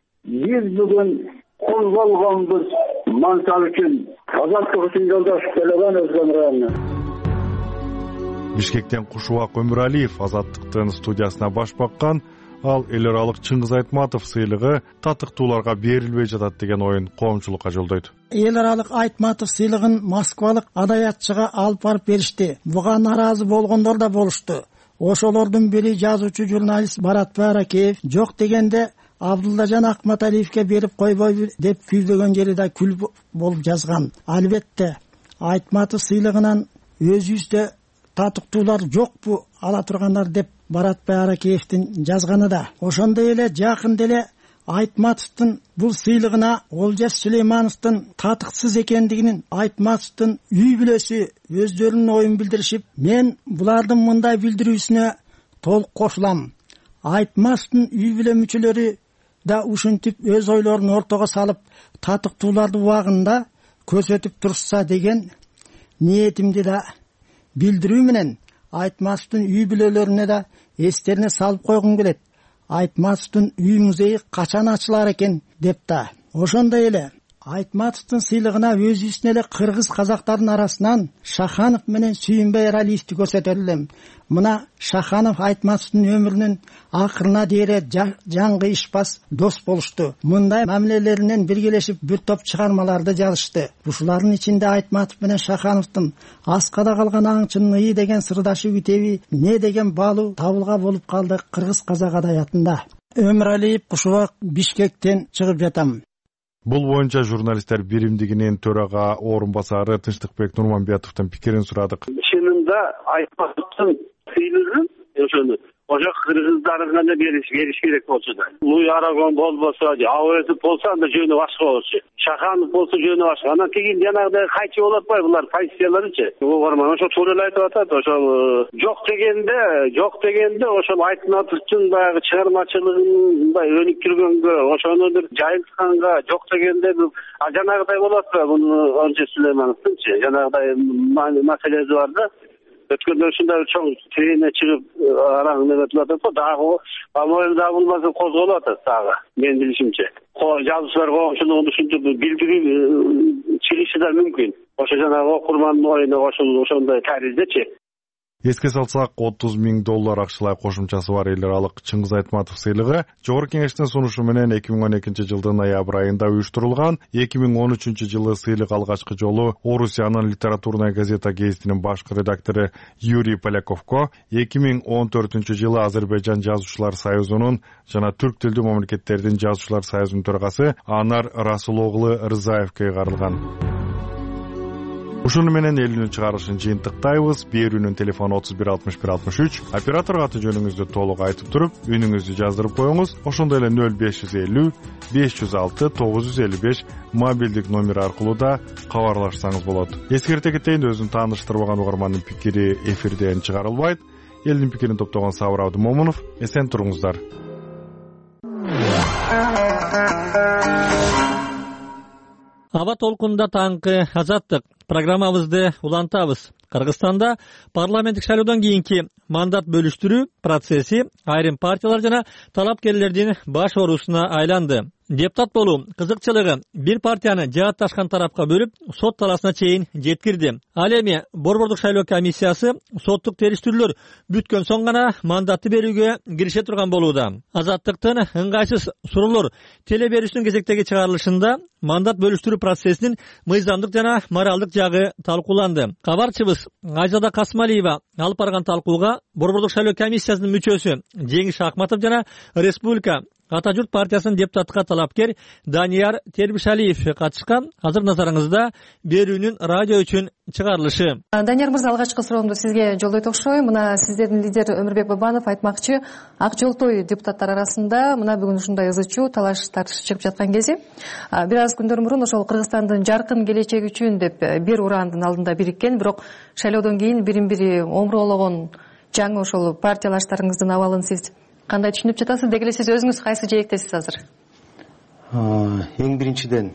биз бүгүн кул болгонбуз мансап үчүн. Азаттык үчүн Жолдошев Төлөгөн, Өзгөн району. Бишкектен Кушубак Өмүралиев Азаттыктын студиясына баш баккан. Ал эл аралык Чыңгыз Айтматов сыйлыгы татыктууларга берилбей жатат деген оюн коомчулукка жолдойт. Эл аралык Айтматов сыйлыгын Москвалык адаятчыга алып барып беришти. Буга наразы болгондор да болушту. Ошолордун бири жазуучу журналист Барат Баракеев жок дегенде Абдуллажан Акматалиевке берип койбойбу деп күйдөгөн жери да күл болуп жазган. Албетте Айтматов сыйлыгынан өзүбүздө татыктуулар жокпу ала тургандар деп Барат Баракеевдин жазганы да. Ошондой эле жакында эле Айтматовдун бул сыйлыгына Олжас Сүлеймановдун татыксыз экендигин Айтматовдун үй бүлөсү өздөрүнүн оюн билдиришип, мен булардын мындай билдирүүсүнө толук кошулам. Айтматовдун үй бүлө мүчөлөрү да ушинтип өз ойлорун ортого салып, татыктууларды убагында көрсөтүп турса деген ниетимди да билдирүү менен Айтматовдун үй бүлөлөрүнө да эстерине салып койгум келет. Айтматовдун үй музейи качан ачылар экен деп да. Ошондой эле Айтматовдун сыйлыгына өзүбүздүн эле кыргыз казактардын арасынан Шаханов менен Сүйүнбай Эралиевди көрсөтөр элем. Мына Шаханов Айтматовдун өмүрүнүн акырына дейре жаңгы ишбас дос болушту. Мындай мамилелеринен биргелешип бир топ чыгармаларды жазышты. Ушулардын ичинде Айтматов менен Шахановдун Аскада калган аңчынын ый деген сырдашы китеби, не деген баалуу табылга болуп калды кыргыз казак адаятында. Өмүралиев, Кушубак, Бишкектен чыгып жатам. Бул боюнча журналисттер биримдигинин төрага орун басары Тынчтыкбек Нурманбетовдун пикирин сурадык. Чынында Айтматовдун сыйлыгын ошону ошо кыргыздарга да бериш бериш керек болчу да. Луй Арагон болбосо, Авызов болсо анда жөнү башка болчу. Шаханов болсо жөнү башка. Анан кийин жанагыдай кайчы болуп атпайбы булар позицияларычы. Угарман ошо туура эле айтып атат. Ошол жок дегенде, жок дегенде ошол Айтматовдун баягы чыгармачылыгын мындай өнүк жүргөнгө, ошону бир жайылтканга жок дегенде а жанагыдай болуп атпайбы муну Олжас Сүлеймановдунчу. Жанагыдай маселеси бар да. Өткөндө ушундай чоң тирене чыгып араң неметип атат го, дагы по-моему дагы булмаса козголуп атат дагы, менин билишимче. Жазуучулар коомчулугун ушинтип билдирүү чыгышы да мүмкүн. Ошо жанагы окурмандын оюна кошулуп ошондой тариздечи. Эске салсак, отуз миң доллар акчалай кошумчасы бар эл аралык Чыңгыз Айтматов сыйлыгы Жогорку Кеңештин сунушу менен эки миң он экинчи жылдын ноябрь айында уюштурулган. эки миң он үчүнчү жылы сыйлык алгачкы жолу Орусиянын литературная газета гезитинин башкы редактору Юрий Поляковго, эки миң он төртүнчү жылы Азербайжан жазуучулар союзунун жана түрк тилдүү мамлекеттердин жазуучулар союзунун төрагасы Анар Расул оглу Рызаевге кайрылган. Ушуну менен элүүнүн чыгарылышын жыйынтыктайбыз. Берүүнүн телефону отуз бир алтымыш бир алтымыш үч. Операторго аты жөнүңүздү толук айтып туруп, үнүңүздү жаздырып коюңуз. Ошондой эле нөл беш жүз элүү беш жүз алты тогуз жүз элүү беш мобилдик номер аркылуу да кабарлашсаңыз болот. Эскерте кетейин, өзүн тааныштырбаган угармандын пикири эфирден чыгарылбайт. Элдин пикирин топтогон Сабыр Абдымомунов. Эсен туруңуздар. Аба толкунда таңкы Азаттык программабызды улантабыз. Кыргызстанда парламенттик шайлоодон кийинки мандат бөлүштүрүү процесси айрым партиялар жана талапкерлердин баш оорусуна айланды. Депутат болуу кызыкчылыгы бир партияны жаатташкан тарапка бөлүп, сот талаасына чейин жеткирди. Ал эми Борбордук шайлоо комиссиясы соттук териштирүүлөр бүткөн соң гана мандатты берүүгө кирише турган болууда. Азаттыктын ыңгайсыз суроолор теле берүүсүнүн кезектеги чыгарылышында мандат бөлүштүрүү процессинин мыйзамдык жана моралдык жагы талкууланды. Кабарчыбыз Айзада Касмалиева алып барган талкууга Борбордук шайлоо комиссиясынын мүчөсү Жеңиш Акматов жана Республика Ата журт партиясынын депутатка талапкер Данияр Тербишалиев катышкан. Азыр назарыңызда берүүнүн радио үчүн чыгарылышы. Данияр мырза, алгачкы суроомду сизге жолдойт окшойм. Мына сиздердин лидер Өмүрбек Бабанов айтмакчы, Ак Жолтой депутаттар арасында мына бүгүн ушундай ызы чуу талаш тартыш чыгып жаткан кези бир аз күндөр мурун ошол Кыргызстандын жаркын келечеги үчүн деп бир ураандын алдында бириккен, бирок шайлоодон кийин бирин бири омуроологон жаңы ошол партиялаштарыңыздын абалын сиз кандай түшүнүп жатасыз? Деги эле сиз өзүңүз кайсы жээктесиз азыр? Эң биринчиден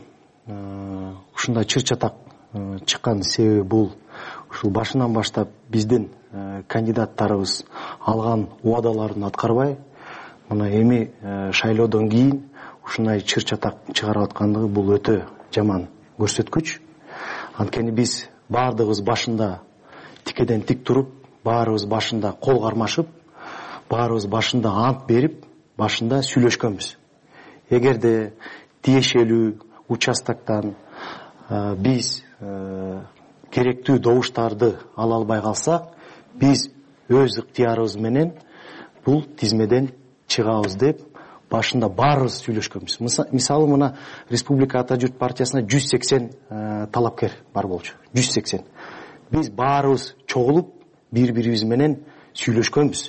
ушундай чыр чатак чыккан себеби бул ушул башынан баштап биздин кандидаттарыбыз алган убадаларын аткарбай, мына эми шайлоодон кийин ушундай чыр чатак чыгарып аткандыгы бул өтө жаман көрсөткүч. Анткени биз баардыгыбыз башында тикеден тик туруп, баарыбыз башында кол кармашып, баарыбыз башында ант берип, башында сүйлөшкөнбүз. Эгерде тиешелүү участоктон биз керектүү добуштарды ала албай калсак, биз өз ыктыярыбыз менен бул тизмеден чыгабыз деп башында баарыбыз сүйлөшкөнбүз. Мисалы мына Республика Ата журт партиясына жүз сексен талапкер бар болчу. жүз сексен. Биз баарыбыз чогулуп бири-бирибиз менен сүйлөшкөнбүз.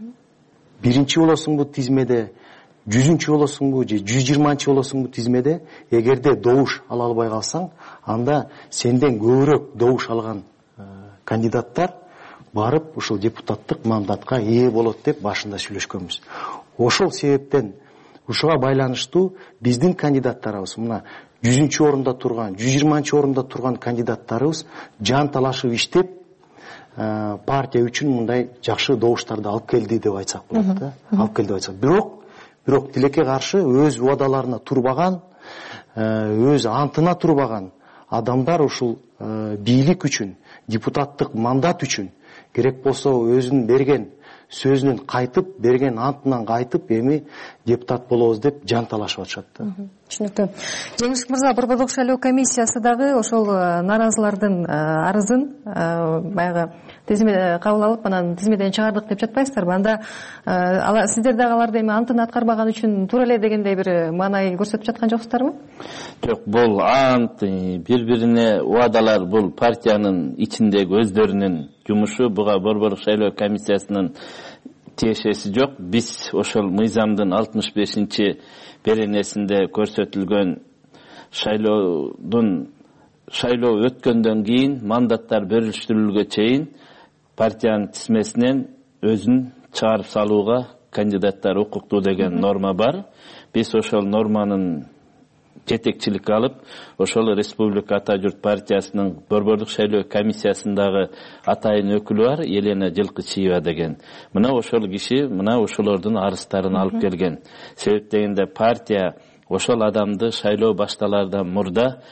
Биринчи болосуңбу тизмеде, жүзүнчү болосуңбу же жүз жыйырманчы болосуңбу тизмеде, эгерде добуш ала албай калсаң, анда сенден көбүрөөк добуш алган кандидаттар барып ушул депутаттык мандатка ээ болот деп башында сүйлөшкөнбүз. Ошол себептен ушуга байланыштуу биздин кандидаттарыбыз мына жүзүнчү орунда турган, жүз жыйырманчы орунда турган кандидаттарыбыз жан талашып иштеп партия үчүн мындай жакшы добуштарды алып келди деп айтсак болот да. Алып келди деп айтсак. Бирок, бирок тилекке каршы өз убадаларына турбаган, өз антына турбаган адамдар ушул бийлик үчүн, депутаттык мандат үчүн керек болсо өзүнүн берген сөзүнөн кайтып, берген антынан кайтып, эми депутат болобуз деп жан талашып атышат да. Түшүнүктүү. Жеңиш мырза, Борбордук шайлоо комиссиясы дагы ошол нааразылардын арызын баягы тизмеде кабыл алып, анан тизмеден чыгардык деп жатпайсыздарбы? Анда сиздер дагы аларды эми антын аткарбаган үчүн туура эле дегендей бир маанай көрсөтүп жаткан жоксуздарбы? Жок, бул ант, бири-бирине убадалар бул партиянын ичиндеги өздөрүнүн жумушу, буга Борбордук шайлоо комиссиясынын тиешеси жок. Биз ошол мыйзамдын алтымыш бешинчи беренесинде көрсөтүлгөн шайлоодун шайлоо өткөндөн кийин мандаттар бөлүштүрүлгө чейин партиянын тизмесинен өзүн чыгарып салууга кандидаттар укуктуу деген норма бар. Биз ошол норманын жетекчилик алып, ошол Республика Ата журт партиясынын Борбордук шайлоо комиссиясындагы атайын өкүлү бар, Елена Жылкычиева деген. Мына ошол киши мына ошолордун арыздарын алып келген. Себеп дегенде партия ошол адамды шайлоо башталардан мурда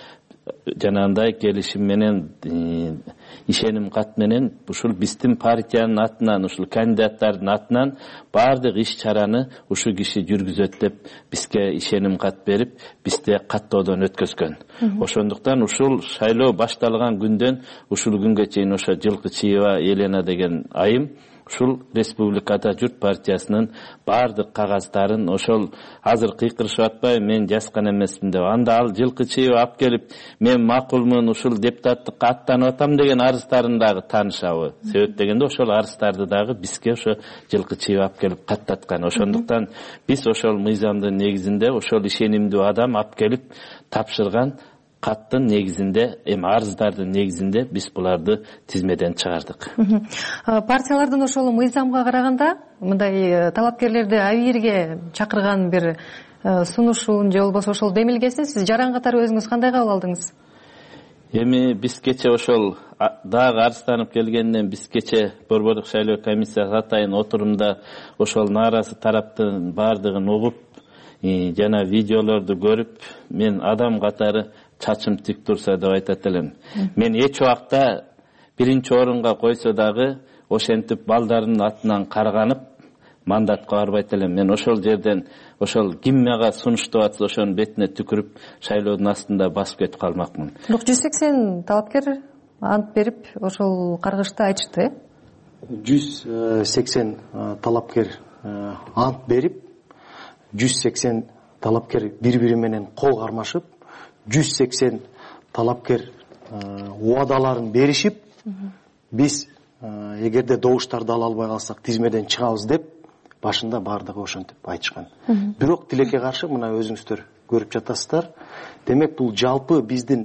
жанагындай келишим менен ишеним кат менен ушул биздин партиянын атынан ушул кандидаттардын атынан баардык иш чараны ушул киши жүргүзөт деп бизге ишеним кат берип бизде каттоодон өткөзгөн. Ошондуктан ушул шайлоо башталган күндөн ушул күнгө чейин ошо Жылкычиева Елена деген айым ушул республикада журт партиясынын баардык кагаздарын ошол азыр кыйкырышып атпайбы мен жазган эмесмин деп. Анда ал Жылкычиева алып келип мен макулмун ушул депутаттыкка аттанып атам деген арыздарын дагы таанышабы. Себеп дегенде ошол арыздарды дагы бизге ошо Жылкычиева алып келип каттаткан. Ошондуктан биз ошол мыйзамдын негизинде ошол ишенимдүү адам алып келип тапшырган каттын негизинде, эми арыздардын негизинде биз буларды тизмеден чыгардык. Партиялардын ошол мыйзамга караганда мындай талапкерлерди абийирге чакырган бир сунушун же болбосо ошол демилгесин сиз жаран катары өзүңүз кандай кабыл алдыңыз? Эми биз кече ошол дагы арызданып келгенден биз кече Борбордук шайлоо комиссиясы атайын отурумда ошол нааразы тараптын баардыгын угуп, жана видеолорду көрүп, мен адам катары чачым тик турса деп айтат элем. Мен эч убакта биринчи орунга койсо дагы ошентип балдардын атынан карганып мандатка барбайт элем. Мен ошол жерден ошол ким мага сунуштап атса ошонун бетине түкүрүп шайлоодун астында басып кетип калмакмын. Бирок жүз сексен талапкер ант берип ошол каргышты айтышты, э? жүз сексен талапкер ант берип, жүз сексен талапкер бири-бири менен кол кармашып, жүз сексен талапкер убадаларын беришип, биз эгерде добуштарды ала албай калсак тизмеден чыгабыз деп башында баардыгы ошентип айтышкан. Бирок тилекке каршы мына өзүңүздөр көрүп жатасыздар. Демек бул жалпы биздин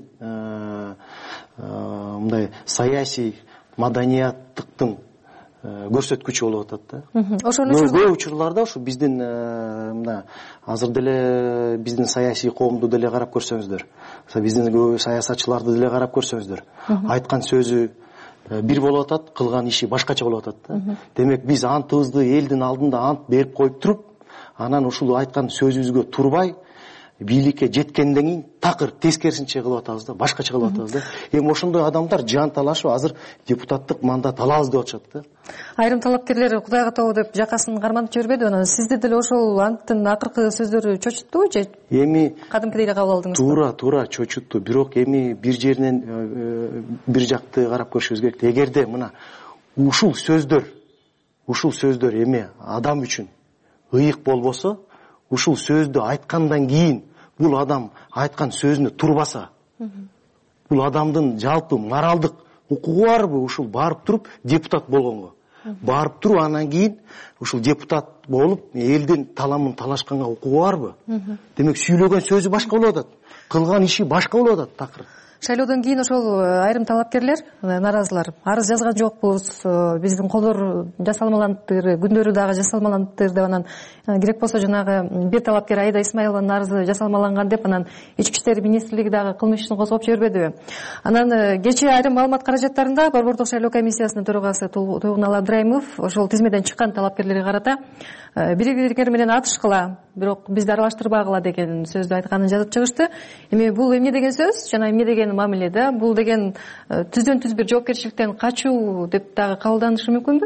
мындай саясий маданияттыктын көрсөткүчү болуп атат да. Көп учурларда ушу биздин мына азыр деле биздин саясий коомду деле карап көрсөңүздөр, биздин саясатчыларды деле карап көрсөңүздөр, айткан сөзү бир болуп атат, кылган иши башкача болуп атат да. Демек биз антыбызды элдин алдында ант берип коюп туруп, анан ушул айткан сөзүбүзгө турбай бийликке жеткенден кийин такыр тескерисинче кылып атабыз да, башкача кылып атабыз да. Эми ошондой адамдар жан талашып азыр депутаттык мандат алабыз деп атышат да. Айрым талапкерлер Кудайга тобо деп жакасын карманып жибербеди, анан сизди деле ошол анттын акыркы сөздөрү чочуттубу же? Эми кадимкидей эле кабыл алдыңызбы? Туура, туура чочутту. Бирок эми бир жеринен бир жакты карап көрүшүбүз керек. Эгерде мына ушул сөздөр, ушул сөздөр эми адам үчүн ыйык болбосо, ушул сөздү айткандан кийин бул адам айткан сөзүнө турбаса, бул адамдын жалпы моралдык укугу барбы ушул барып туруп депутат болгонго? Барып туруп анан кийин ушул депутат болуп элдин таламын талашканга укугу барбы? Демек сүйлөгөн сөзү башка болуп атат, кылган иши башка болуп атат такыр. Шайлоодон кийин ошол айрым талапкерлер, нааразылар, арыз жазган жокпуз, биздин колдор жасалмалантыр, күндөрү дагы жасалмалантыр деп, анан керек болсо жанагы бир талапкер Айда Исмаилованын арызы жасалмаланган деп, анан Ички иштер министрлиги дагы кылмыш ишин козгоп жибербедиби? Анан кечээ айрым маалымат каражаттарында Борбордук шайлоо комиссиясынын төрагасы Тойгунал Абдрайымов ошол тизмеден чыккан талапкерлерге карата бири-бири менен атышкыла, бирок бизди аралаштырбагыла деген сөздү айтканын жазып чыгышты. Эми бул эмне деген сөз жана эмне деген мамиле да? Бул деген түздөн түз бир жоопкерчиликтен качуу деп дагы кабылданышы мүмкүнбү?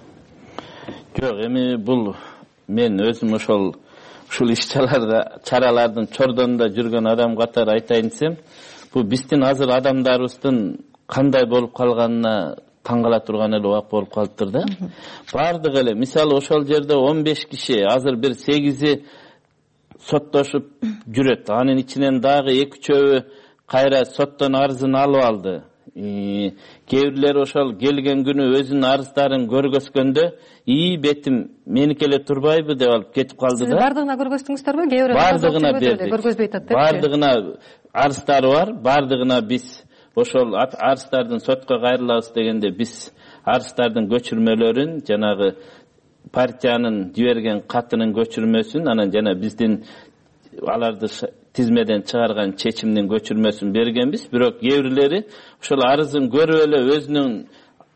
Жок, эми бул мен өзүм ошол ушул иш-чараларда чаралардын чордонунда жүргөн адам катары айтайын десем, бул биздин азыр адамдарыбыздын кандай болуп калганына таң кала турган эле убак болуп калыптыр да. Бардыгы эле мисалы ошол жерде он беш киши, азыр бир сегизи соттошуп жүрөт. Анын ичинен дагы эки үчөө кайра соттон арызын алып алды. Кээ бирлери ошол келген күнү өзүнүн арыздарын көргөзгөндө, "И бетим, меники эле турбайбы" деп алып кетип калды да. Сиз бардыгына көргөздүңүздөрбү? Кээ бирөө бардыгына бердик. Көргөзбөй атат деп. Бардыгына арыздары бар, бардыгына биз ошол арыздардын сотко кайрылабыз дегенде биз арыздардын көчүрмөлөрүн, жанагы партиянын жиберген катынын көчүрмөсүн, анан жана биздин аларды тизмеден чыгарган чечимдин көчүрмөсүн бергенбиз. Бирок кээ бирлери ошол арызын көрүп эле өзүнүн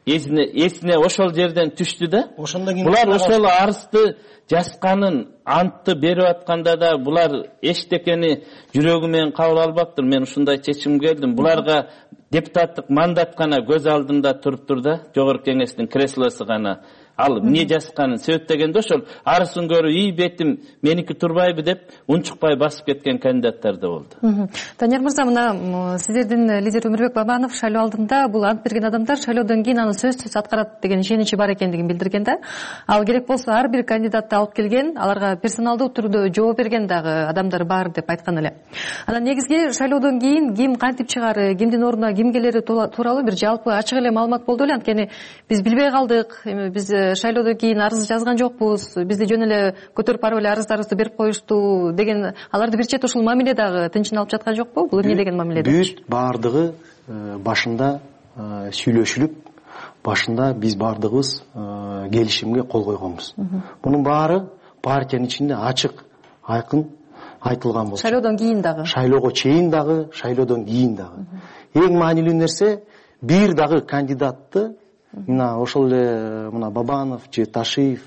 эсине эсине ошол жерден түштү да. Ошондон кийин булар ошол арызды жазганын антты берип атканда да булар эчтекени жүрөгү менен кабыл албаптыр. Мен ушундай чечимге келдим. Буларга депутаттык мандат гана көз алдында туруптур да, жогорку кеңештин креслосу гана. Ал эмне жазганын себептегенде ошол арысын көрүп, "И бетим, меники турбайбы" деп унчукпай басып кеткен кандидаттар да болду. Данияр мырза, мына сиздердин лидер Өмүрбек Бабанов шайлоо алдында бул ант берген адамдар шайлоодон кийин аны сөзсүз аткарат деген ишеничи бар экендигин билдирген да. Ал керек болсо ар бир кандидатты алып келген, аларга персоналдуу түрдө жооп берген дагы адамдар бар деп айткан эле. Анан негизги шайлоодон кийин ким кантип чыгары, кимдин ордуна ким келери тууралуу бир жалпы ачык эле маалымат болду эле. Анткени биз билбей калдык, биз шайлоодон кийин арыз жазган жокпуз, бизди жөн эле көтөрүп барып эле арыздарыбызды берип коюшту деген, аларды бир чет ушул мамиле дагы тынчын алып жаткан жокпу? Бул эмне деген мамиле? Бүт баардыгы башында сүйлөшүлүп, башында биз баардыгыбыз келишимге кол койгонбуз. Мунун баары партиянын ичинде ачык, айкын айтылган болчу. Шайлоодон кийин дагы. Шайлоого чейин дагы, шайлоодон кийин дагы. Эң маанилүү нерсе бир дагы кандидатты мына ошол эле мына Бабанов же Ташиев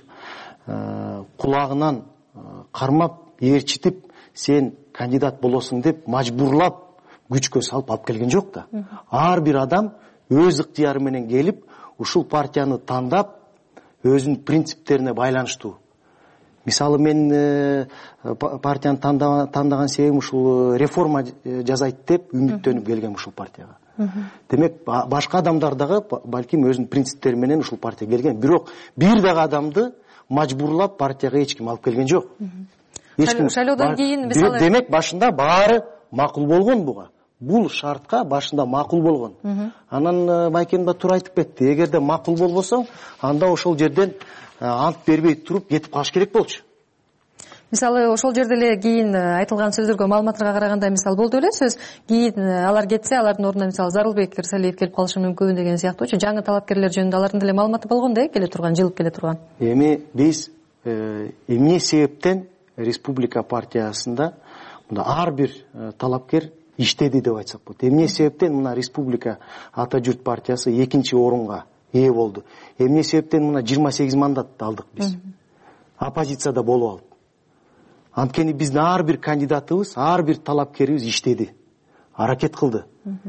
кулагынан кармап, ээрчитип, сен кандидат болосуң деп мажбурлап, күчкө салып алып келген жок да. Ар бир адам өз ыктыяры менен келип, ушул партияны тандап, өзүнүн принциптерине байланыштуу. Мисалы мен партияны тандаган себебим ушул реформа жасайт деп үмүттөнүп келгем ушул партияга. Демек башка адамдар дагы балким өзүнүн принциптери менен ушул партияга келген, бирок бир дагы адамды мажбурлап партияга эч ким алып келген жок. Шайлоодон кийин мисалы демек башында баары макул болгон буга. Бул шартка башында макул болгон. Анан Майкен да туура айтып кетти. Эгерде макул болбосоң, анда ошол жерден ант бербей туруп кетип калыш керек болчу. Мисалы ошол жерде эле кийин айтылган сөздөргө, маалыматтарга караганда мисал болду эле сөз, кийин алар кетсе, алардын ордуна мисалы Зарылбек Ирсалиев келип калышы мүмкүн деген сыяктуучу жаңы талапкерлер жөнүндө алардын деле маалыматы болгон да, келе турган, жылып келе турган. Эми биз эмне себептен Республика партиясында мында ар бир талапкер иштеди деп айтсак болот. Эмне себептен мына Республика Ата журт партиясы экинчи орунга ээ болду. Эмне себептен мына жыйырма сегиз мандатты алдык биз. Оппозицияда болуп алып. Анткени биздин ар бир кандидатыбыз, ар бир талапкерибиз иштеди, аракет кылды.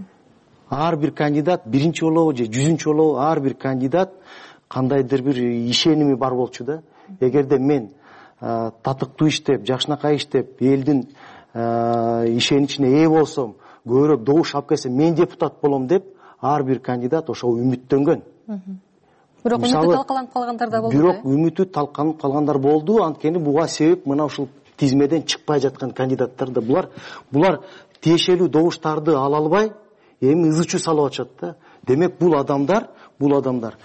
Ар бир кандидат биринчи болобу же жүзүнчү болобу, ар бир кандидат кандайдыр бир ишеними бар болчу да. Эгерде мен татыктуу иштеп, жакшынакай иштеп, элдин ишеничине ээ болсом, көбүрөөк добуш алып келсем, мен депутат болом деп, ар бир кандидат ошого үмүттөнгөн. Бирок үмүтү талкаланып калгандар да болду. Бирок үмүтү талкаланып калгандар болду. Анткени буга себеп мына ушул тизмеден чыкпай жаткан кандидаттар да. Булар булар тиешелүү добуштарды ала албай, эми ызы-чуу салып атышат да. Демек бул адамдар, бул адамдар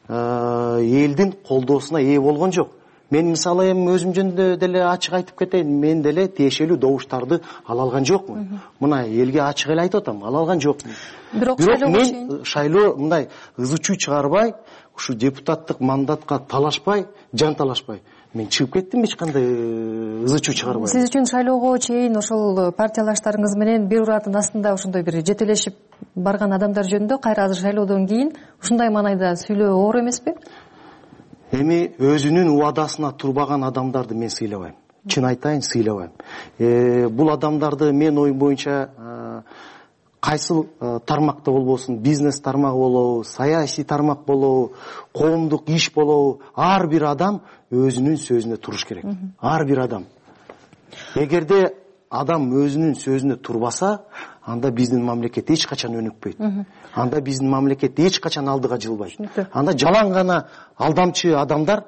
элдин колдоосуна ээ болгон жок. Мен мисалы эми өзүм жөнүндө деле ачык айтып кетейин, мен деле тиешелүү добуштарды ала алган жокмун. Мына элге ачык эле айтып атам, ала алган жокмун. Бирок мен шайлоо мындай ызы-чуу чыгарбай, ушу депутаттык мандатка талашпай, жан талашпай, мен чыгып кеттим эч кандай ызы-чуу чыгарбай. Сиз үчүн шайлоого чейин ошол партиялаштарыңыз менен бир уратын астында ошондой бир жетелешип барган адамдар жөнүндө кайра азыр шайлоодон кийин ушундай маанайда сүйлөө оор эмеспи? Эми өзүнүн убадасына турбаган адамдарды мен сыйлабайм. Чын айтайын, сыйлабайм. Бул адамдарды мен оюм боюнча кайсыл тармакта болбосун, бизнес тармагы болобу, саясий тармак болобу, коомдук иш болобу, ар бир адам өзүнүн сөзүнө туруш керек. Ар бир адам. Эгерде адам өзүнүн сөзүнө турбаса, анда биздин мамлекет эч качан өнүкпөйт. Анда биздин мамлекет эч качан алдыга жылбайт. Анда жалаң гана алдамчы адамдар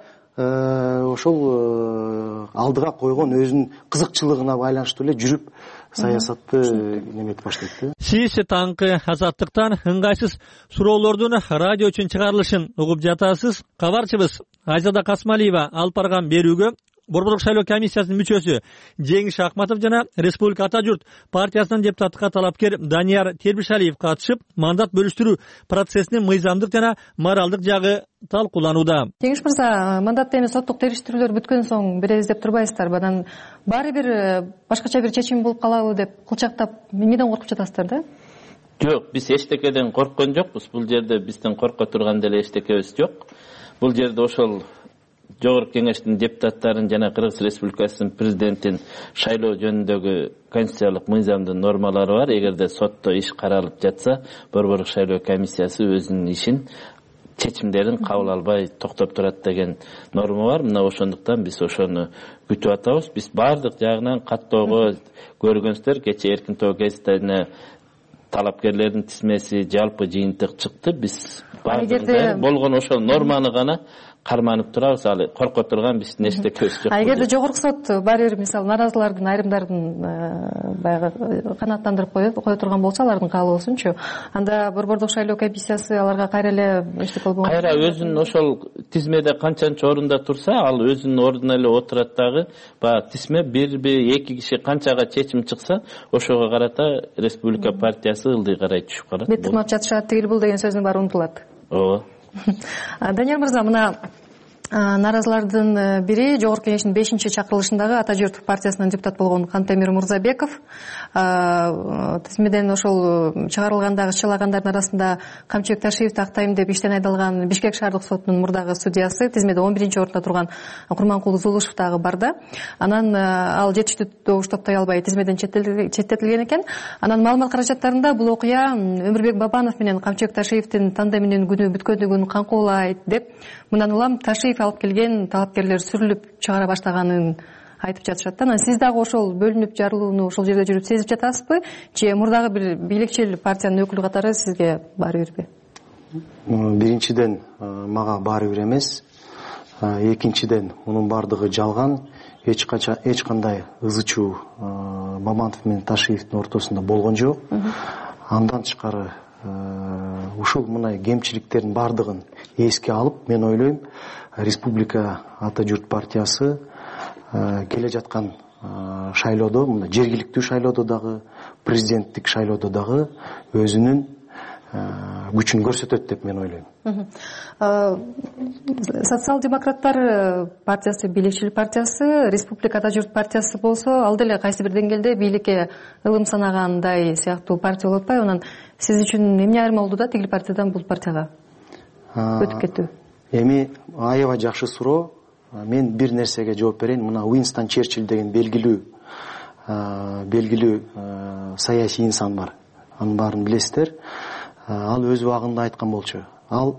ошол алдыга койгон өзүнүн кызыкчылыгына байланыштуу эле жүрүп саясатты неметип баштайт. Сиз таңкы Азаттыктан ыңгайсыз суроолордун радио үчүн чыгарылышын угуп жатасыз. Кабарчыбыз Айзада Касмалиева алып барган берүүгө Борборлук шайлоо комиссиясынын мүчөсү Жеңиш Акматов жана Республика Ата журт партиясынын депутаттыкка талапкер Данияр Тербишалиев катышып, мандат бөлүштүрүү процессинин мыйзамдык жана моралдык жагы талкууланууда. Жеңиш мырза, мандатты эми соттук териштирүүлөр бүткөн соң беребиз деп турбайсыздарбы? Анан баары бир башкача бир чечим болуп калабы деп кылчактап эмнеден коркуп жатасыздар да? Жок, биз эчтекеден корккон жокпуз. Бул жерде биздин корко турган деле эчтекебиз жок. Бул жерде ошол Жогорку Кеңештин депутаттарын жана Кыргыз Республикасынын президентин шайлоо жөнүндөгү конституциялык мыйзамдын нормалары бар. Эгерде сотто иш каралып жатса, Борборлук шайлоо комиссиясы өзүнүн ишин чечимдерин кабыл албай токтоп турат деген норма бар. Мына ошондуктан биз ошону күтүп атабыз. Биз баардык жагынан каттоого көргөнсүздөр, кечээ Эркин Тоо гезитине талапкерлердин тизмеси жалпы жыйынтык чыкты. Биз баардыгы болгон ошол норманы гана карманып турабыз. Ал корко турган биздин эчтекебиз жок. А эгерде жогорку сот баары бир мисалы нааразылардын айрымдарын баягы канааттандырып кое турган болсо, алардын каалоосунчу, анда Борбордук шайлоо комиссиясы аларга кайра эле эчтеке болбойт. Кайра өзүнүн ошол тизмеде канчанчы орунда турса, ал өзүнүн ордуна эле отурат дагы. Баягы тизме бирби эки киши канчага чечим чыкса, ошого карата Республика партиясы ылдый карай түшүп калат. Бет тырнап жатышат, тигил бул деген сөздүн баары унутулат. Ооба. Данияр мырза, мына нааразылардын бири Жогорку Кеңештин бешинчи чакырылышындагы Ата журт партиясынын депутат болгон Кантемир Мурзабеков. Тизмеден ошол чыгарылгандагы иш-чалагандардын арасында Камчыбек Ташиевди актайм деп иштен айдалган Бишкек шаардык сотунун мурдагы судьясы, тизмеде он биринчи орунда турган Курманкул Зулушев дагы бар да. Анан ал жетиштүү добуш топтой албай тизмеден четтетилген экен. Анан маалымат каражаттарында бул окуя Өмүрбек Бабанов менен Камчыбек Ташиевдин тандеминин күнү бүткөндүгүн каңкуулайт деп, мындан улам Ташиев алып келген талапкерлер сүрүлүп чыгара баштаганын айтып жатышат. Анан сиз дагы ошол бөлүнүп жарылууну ошол жерде жүрүп сезип жатасызбы? Же мурдагы бир бийликчил партиянын өкүлү катары сизге баары бирби? Биринчиден мага баары бир эмес. Экинчиден мунун баардыгы жалган. Эч качан эч кандай ызы чуу Бабанов менен Ташиевдин ортосунда болгон жок. Андан тышкары ушул мындай кемчиликтердин баардыгын эске алып, мен ойлойм, Республика Ата журт партиясы келе жаткан шайлоодо, мына жергиликтүү шайлоодо дагы, президенттик шайлоодо дагы өзүнүн күчүн көрсөтөт деп мен ойлойм. Социал-демократтар партиясы, бийликчил партиясы, Республика Ата журт партиясы болсо, ал деле кайсы бир деңгээлде бийликке ылым санагандай сыяктуу партия болуп атпайбы? Анан сиз үчүн эмне айырма болду да тигил партиядан бул партияга өтүп кеттүү? Эми аябай жакшы суроо. Мен бир нерсеге жооп берейин. Мына Уинстон Черчилль деген белгилүү белгилүү саясий инсан бар. Анын баарын билесиздер. Ал өз убагында айткан болчу. Ал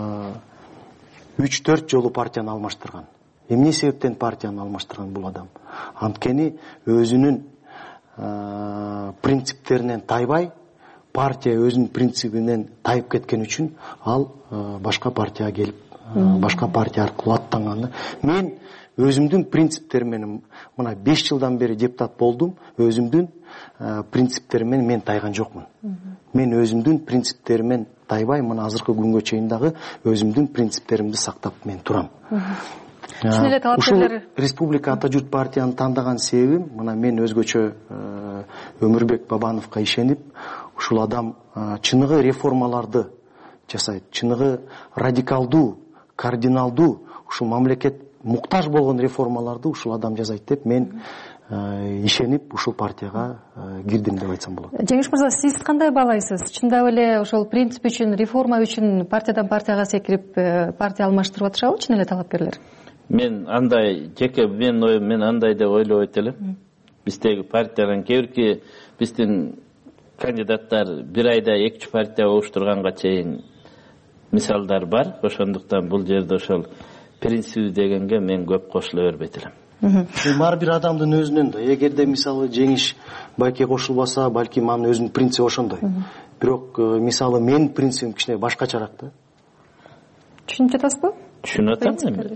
үч төрт жолу партияны алмаштырган. Эмне себептен партияны алмаштырган бул адам? Анткени өзүнүн принциптеринен тайбай, партия өзүнүн принцибинен тайып кеткен үчүн ал башка партияга келип, башка партия аркылуу аттанганды. Мен өзүмдүн принциптерим менен мына беш жылдан бери депутат болдум. Өзүмдүн принциптеримен мен тайган жокмун. Мен өзүмдүн принциптеримен тайбай, мына азыркы күнгө чейин дагы өзүмдүн принциптеримди сактап мен турам. Ушул Республика Ата журт партияны тандаган себебим, мына мен өзгөчө Өмүрбек Бабановго ишенип, ушул адам чыныгы реформаларды жасайт, чыныгы радикалдуу, кардиналдуу, ушул мамлекет муктаж болгон реформаларды ушул адам жасайт деп мен ишенип ушул партияга кирдим деп айтсам болот. Жеңиш мырза, сиз кандай баалайсыз? Чындап эле ошол принцип үчүн, реформа үчүн партиядан партияга секирип партия алмаштырып атышабы чын эле талапкерлер? Мен андай жеке мен оюм мен андай деп ойлобойт элем. Биздеги партиянын кээ бирки биздин кандидаттар бир айда эки үч партия оштурганга чейин мисалдар бар. Ошондуктан бул жерде ошол принцип дегенге мен көп кошула бербейт элем. Ар бир адамдын өзүнөн да, эгерде мисалы Жеңиш байке кошулбаса, балким анын өзүнүн принциби ошондой. Бирок мисалы менин принцибим кичине башкачараак да. Түшүнүп жатасызбы? Түшүнүп атам.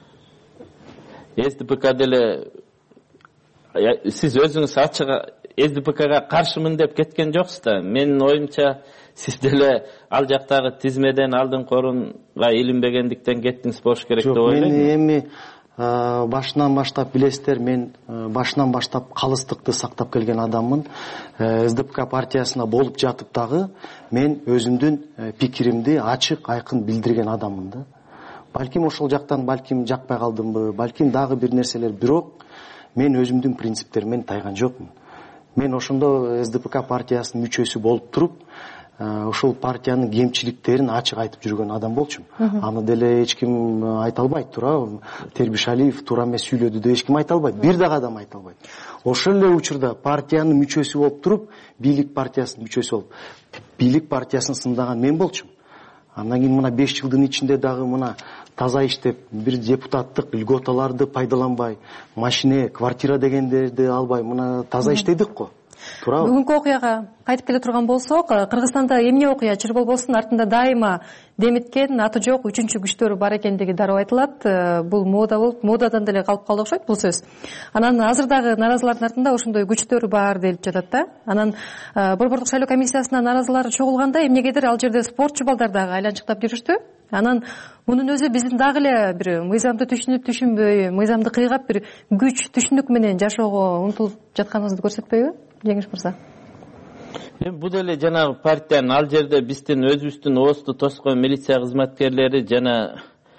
СДПК деле сиз өзүңүз ачык СДПКга каршымын деп кеткен жоксуз да. Менин оюмча сиз деле ал жактагы тизмеден алдыңкы орунга илинбегендиктен кеттиңиз болуш керек деп ойлойм. Мен эми башынан баштап билесиздер, мен башынан баштап калыстыкты сактап келген адаммын. СДПК партиясына болуп жатып дагы мен өзүмдүн пикиримди ачык, айкын билдирген адаммын да. Балким ошол жактан балким жакпай калдымбы, балким дагы бир нерселер, бирок мен өзүмдүн принциптеримен тайган жокмун. мен ошондо эс дэ пэ ка партиясынын мүчөсү болуп туруп ошол партиянын кемчиликтерин ачык айтып жүргөн адам болчумун. Аны деле эч ким айта албайт, туура. Тербишалиев туура эмес сүйлөдү деп эч ким айта албайт. Бир дагы адам айта албайт. Ошол эле учурда партиянын мүчөсү болуп туруп, бийлик партиясынын мүчөсү болуп, бийлик партиясын сындаган мен болчумун. Андан кийин мына беш жылдын ичинде дагы мына таза иштеп, бир депутаттык льготаларды пайдаланбай, машина, квартира дегендерди албай, мына таза иштедик го. Туурабы? Бүгүнкү окуяга кайтып келе турган болсок, Кыргызстанда эмне окуя чыр болбосун артында дайыма деметкен, аты жок үчүнчү күчтөр бар экендиги дароо айтылат. Бул мода болуп, модадан деле калып калды окшойт бул сөз. Анан азырдагы наразылардын артында ошондой күчтөр бар делип жатат да. Анан Борбордук шайлоо комиссиясына наразылар чогулганда эмнегедир ал жерде спортчу балдар дагы айланчыктап жүрүштү. Анан мунун өзү биздин дагы эле бир мыйзамды түшүнүп түшүнбөй, мыйзамды кыйгап бир күч түшүнүк менен жашоого умтулуп жатканыбызды көрсөтпөйбү, Жеңиш мырза? Эми бул эле жанагы партиянын ал жерде биздин өзүбүздүн оозду тоскон милиция кызматкерлери жана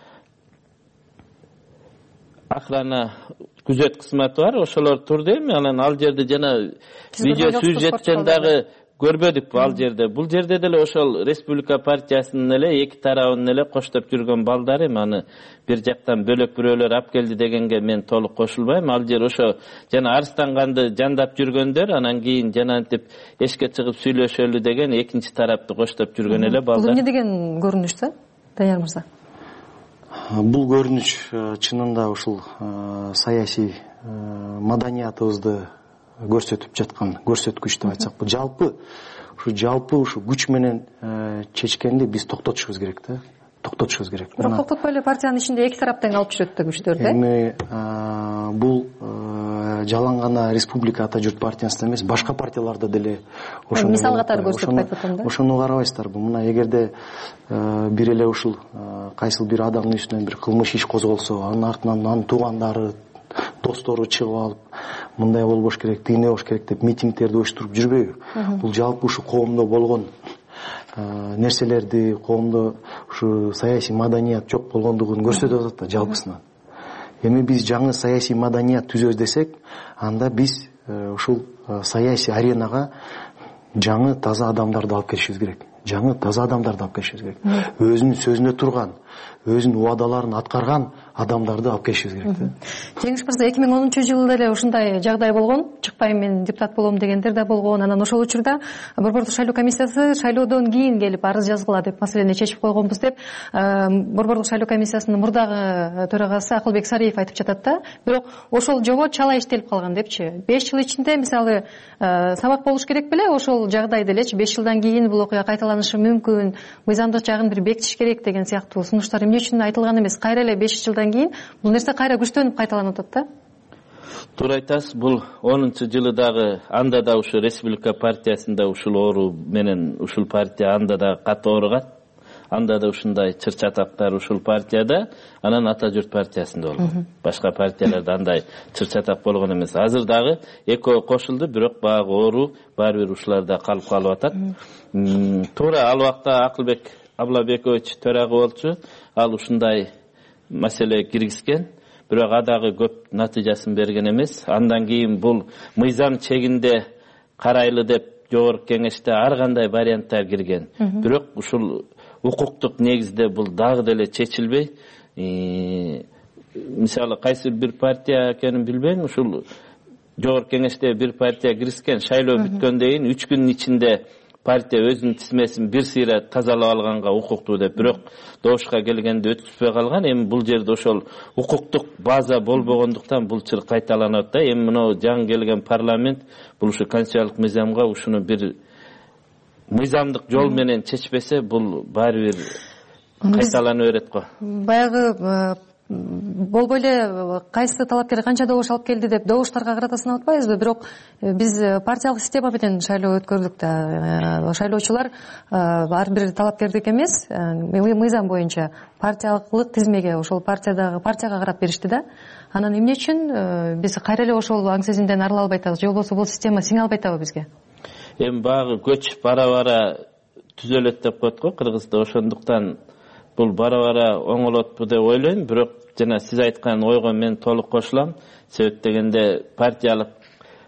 охрана күзөт кызматы бар, ошолор турду эми. Анан ал жерде жана видео сюжеттен дагы көрбөдүкпү ал жерде. Бул жерде деле ошол республика партиясынын эле эки тарабын эле коштоп жүргөн балдар эми аны бир жактан бөлөк бирөөлөр алып келди дегенге мен толук кошулбайм. Ал жер ошо жана арыстанганды жандап жүргөндөр, анан кийин жана антип эшикке чыгып сүйлөшөлү деген экинчи тарапты коштоп жүргөн эле балдар. Бул эмне деген көрүнүш да, Данияр мырза? Бул көрүнүш чынында ушул саясий маданиятыбызды көрсөтүп жаткан көрсөткүч деп айтсак болот. Жалпы ушу жалпы ушу күч менен чечкенди биз токтотушубуз керек да. Токтотушубуз керек. Бирок токтотпой эле партиянын ичинде эки тараптан алып жүрөт да күчтөрдү. Эми бул жалаң гана республика ата журт партиясында эмес, башка партияларда деле ошону мисал катары көрсөтүп айтып атам да. Ошону карабайсыздарбы? Мына эгерде бир эле ушул кайсыл бир адамдын үстүнөн бир кылмыш иш козголсо, анын артынан анын туугандары, достору чыгып алып, мындай болбош керек, тигине болбош керек деп митингдерди уюштуруп жүрбөйбү? Бул жалпы ушу коомдо болгон нерселерди, коомдо ушу саясий маданият жок болгондугун көрсөтүп атат да жалпысынан. Эми биз жаңы саясий маданият түзөбүз десек, анда биз ушул саясий аренага жаңы таза адамдарды алып келишибиз керек. Жаңы таза адамдарды алып келишибиз керек. Өзүнүн сөзүндө турган, өзүнүн убадаларын аткарган адамдарды алып келишибиз керек да. Жеңиш мырза, эки миң онунчу жылда эле ушундай жагдай болгон. Чыкпайм мен депутат болом дегендер да болгон. Анан ошол учурда Борбордук шайлоо комиссиясы шайлоодон кийин келип арыз жазгыла деп маселени чечип койгонбуз деп Борбордук шайлоо комиссиясынын мурдагы төрагасы Акылбек Сариев айтып жатат да. Бирок ошол жобо чала иштелип калган депчи. беш жыл ичинде мисалы сабак болуш керек беле ошол жагдай делечи. беш жылдан кийин бул окуя кайталанышы мүмкүн. Мыйзамдык жагын бир бекитиш керек деген сыяктуу сунуштар эмне үчүн айтылган эмес? Кайра эле беш жылдан кийин бул нерсе кайра күчтөнүп кайталанып атат да. Туура айтасыз, бул онунчу жылы дагы анда да ушу республика партиясында ушул оору менен ушул партия анда да катуу ооругат. Анда да ушундай чыр-чатактар ушул партияда, анан ата журт партиясында болгон. Башка партияларда андай чыр-чатак болгон эмес. Азыр дагы экөө кошулду, бирок баягы оору баары бир ушуларда калып калып атат. Туура ал убакта Акылбек Аблабекович төрагы болчу. Ал ушундай маселе киргизген, бирок адагы көп натыйжасын берген эмес. Андан кийин бул мыйзам чегинде карайлы деп жогорку кеңеште ар кандай варианттар кирген. Бирок ушул укуктук негизде бул дагы деле чечилбей, мисалы кайсы бир партия экенин билбейм, ушул жогорку кеңеште бир партия киришкен, шайлоо бүткөндөн кийин үч күнүн ичинде партия өзүнүн тизмесин бир сыйра тазалап алганга укуктуу деп, бирок добушка келгенде өткүзбөй калган. Эми бул жерде ошол укуктук база болбогондуктан бул чыр кайталанат да. Эми мына жаңы келген парламент бул ушу конституциялык мыйзамга ушуну бир мыйзамдык жол менен чечпесе, бул баары бир кайталана берет го. Баягы болбой эле кайсы талапкер канча добуш алып келди деп добуштарга карата сынап атпайбызбы? Бирок биз партиялык система менен шайлоо өткөрдүк да. Шайлоочулар ар бир талапкердик эмес, мыйзам боюнча партиялык тизмеге, ошол партиядагы партияга карап беришти да. Анан эмне үчүн биз кайра эле ошол аң сезимден арыла албай атабыз? Же болбосо бул система сиңе албай атабы бизге? Эми багы көч бара-бара түзөлөт деп коет го Кыргызда, ошондуктан бул бара-бара оңолотпу деп ойлойм. Бирок жана сиз айткан ойго мен толук кошулам. Себеп дегенде партиялык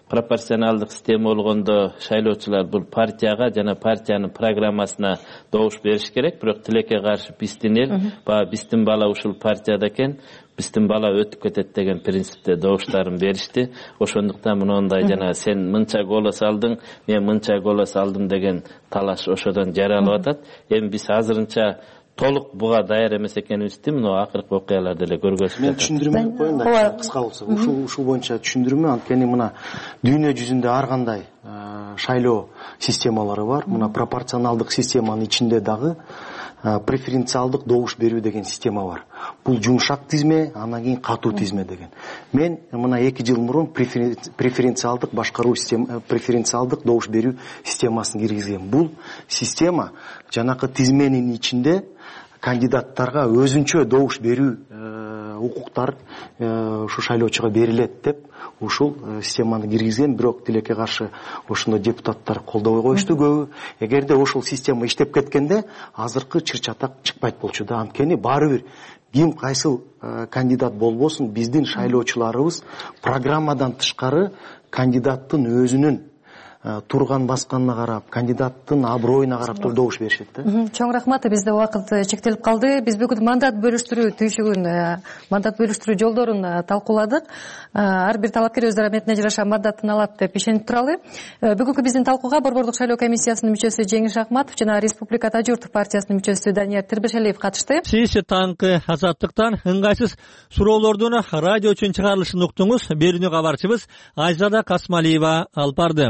пропорционалдык система болгондо шайлоочулар бул партияга жана партиянын программасына добуш бериш керек. Бирок тилекке каршы биздин эл баягы биздин бала ушул партияда экен, биздин бала өтүп кетет деген принципте добуштарын беришти. Ошондуктан мындай жана сен мынча голос алдың, мен мынча голос алдым деген талаш ошодон жаралып атат. Эми биз азырынча толук буга даяр эмес экенибизди мына акыркы окуяларды эле көргөзүп мен түшүндүрмө берип коеюн да, кыска болсо. Ушул ушул боюнча түшүндүрмө. Анткени мына дүйнө жүзүндө ар кандай шайлоо системалары бар. Мына пропорционалдык системанын ичинде дагы преференциалдык добуш берүү деген система бар. Бул жумшак тизме, андан кийин катуу тизме деген. Мен мына эки жыл мурун преференциалдык башкаруу система, преференциалдык добуш берүү системасын киргизген. Бул система жанакы тизменин ичинде кандидаттарга өзүнчө добуш берүү укуктар ушу шайлоочуга берилет деп ушул системаны киргизген. Бирок тилекке каршы ошондой депутаттар колдобой коюшту көбү. Эгерде ошол система иштеп кеткенде азыркы чыр-чатак чыкпайт болчу да. Анткени баары бир ким кайсыл кандидат болбосун биздин шайлоочуларыбыз программадан тышкары кандидаттын өзүнүн турган басканына карап, кандидаттын аброюна карап туруп добуш беришет да. Чоң рахмат. Бизде убакыт чектелип калды. Биз бүгүн мандат бөлүштүрүү түйшүгүн, мандат бөлүштүрүү жолдорун талкууладык. Ар бир талапкер өз дараметине жараша мандатын алат деп ишенип туралы. Бүгүнкү биздин талкууга Борбордук шайлоо комиссиясынын мүчөсү Жеңиш Акматов жана Республика Тажурт партиясынын мүчөсү Данияр Тирбешалиев катышты. Сиз таңкы Азаттыктан ыңгайсыз суроолордун радио үчүн чыгарылышын уктуңуз. Берүүнү кабарчыбыз Айзада Касмалиева алып барды.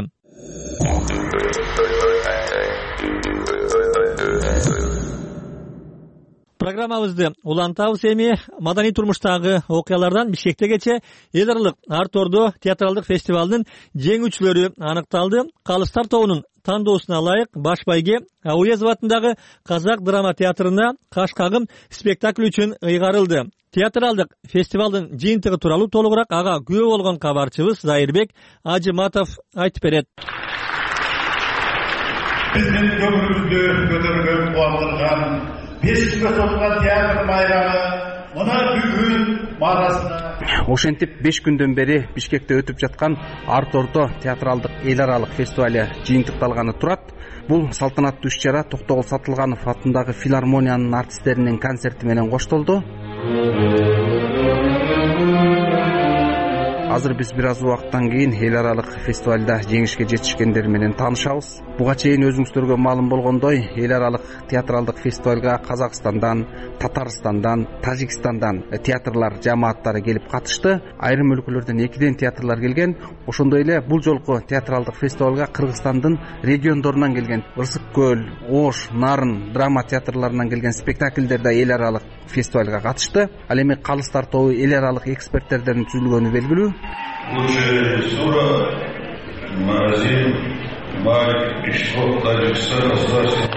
Программабызды улантабыз. Эми маданий турмуштагы окуялардан Бишкектегече эл аралык Арт Ордо театралдык фестивалынын жеңүүчүлөрү аныкталды. Калыстар тобунун тандоосуна ылайык баш байге Ауезов атындагы Казак драма театрына Кашкагым спектакль үчүн ыйгарылды. Театралдык фестивалдын жыйынтыгы тууралуу толугураак ага күбө болгон кабарчыбыз Зайырбек Ажыматов айтып берет. Биздин көңүлүбүздү көтөргөн, кубандырган беш күнгө созулган театр майрамы мына бүгүн маасында ошентип беш күндөн бери Бишкекте өтүп жаткан Арт Ордо театралдык эл аралык фестивалы жыйынтыкталганы турат. Бул салтанаттуу иш-чара Токтогул Сатылганов атындагы филармониянын артисттеринин концерти менен коштолду. Азыр биз бир аз убакыттан кийин эл аралык фестивалда жеңишке жетишкендер менен таанышабыз. Буга чейин өзүңүздөргө маалым болгондой, эл аралык театралдык фестивалга Казакстандан, Татарстандан, Тажикстандан театрлар жамааттары келип катышты. Айрым өлкөлөрдөн экиден театрлар келген. Ошондой эле бул жолку театралдык фестивалга Кыргызстандын региондорунан келген Ырсык көл, Ош, Нарын драма театрларынан келген спектакльдер да эл аралык фестивалга катышты. Ал эми Калыстар тобу эл аралык эксперттерден түзүлгөнү белгилүү. Лучшая режиссура магазин Марик Ишхов Таджикстан.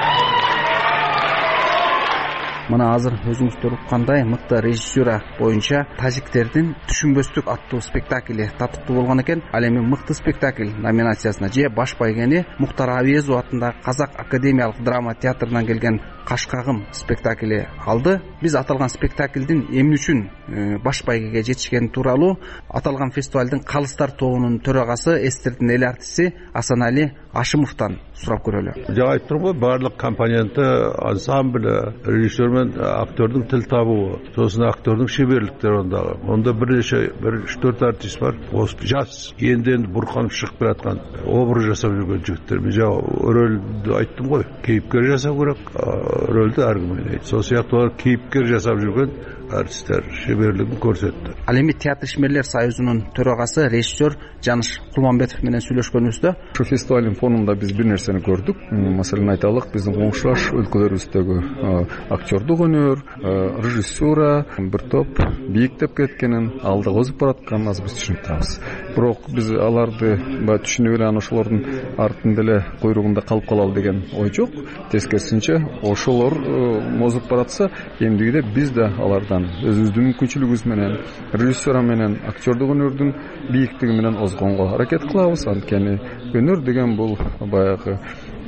Мына азыр өзүңүздөр уккандай мыкты режиссура боюнча тажиктердин Түшүнбөстүк аттуу спектакли татыктуу болгон экен. Ал эми мыкты спектакль номинациясына же баш байгени Муктар Авиезов атындагы Казак академиялык драма театрынан келген Кашкагым спектакли алды. Биз аталган спектаклдин эмне үчүн баш байгеге жетишкени тууралуу аталган фестивалдын Калыстар тобунун төрагасы эстердин эл артисти Асанали Ашымовдон сурап көрөлү. Жага айттым го, баардык компоненти, ансамбль, режиссер мен актердин тил табуу, сосын актердин шеберликтери ондагы. Онда бир нече бир үч төрт артист бар. Осы жас енді енді бурканып чыгып келаткан образ жасап жүргөн жигиттер. Мен жага рөлдү айттым го, кейипкер жасап керек, рөлдү ар ким ойнойт. Сол сыяктуу кейипкер жасап жүргөн артисттер шеберлигин көрсөттү. Ал эми театр ишмерлер союзунун төрагасы режиссер Жаныш Кулманбетов менен сүйлөшкөнүбүздө ушу фестивалдын фонунда биз бир нерсени көрдүк. Маселен айталык, биздин коңшулаш өлкөлөрүбүздөгү актердук өнөр, режиссура бир топ бийиктеп кеткенин, алдыга озуп баратканын аз биз түшүнүп турабыз. Бирок биз аларды баягы түшүнүп эле анан ошолордун артында эле куйругунда калып калалы деген ой жок. Тескерисинче ошолор озуп баратса, эмдигиде биз да алардан өзүбүздүн мүмкүнчүлүгүбүз менен, режиссура менен, актердук өнөрдүн бийиктиги менен озгонго аракет кылабыз. Анткени өнөр деген бул баягы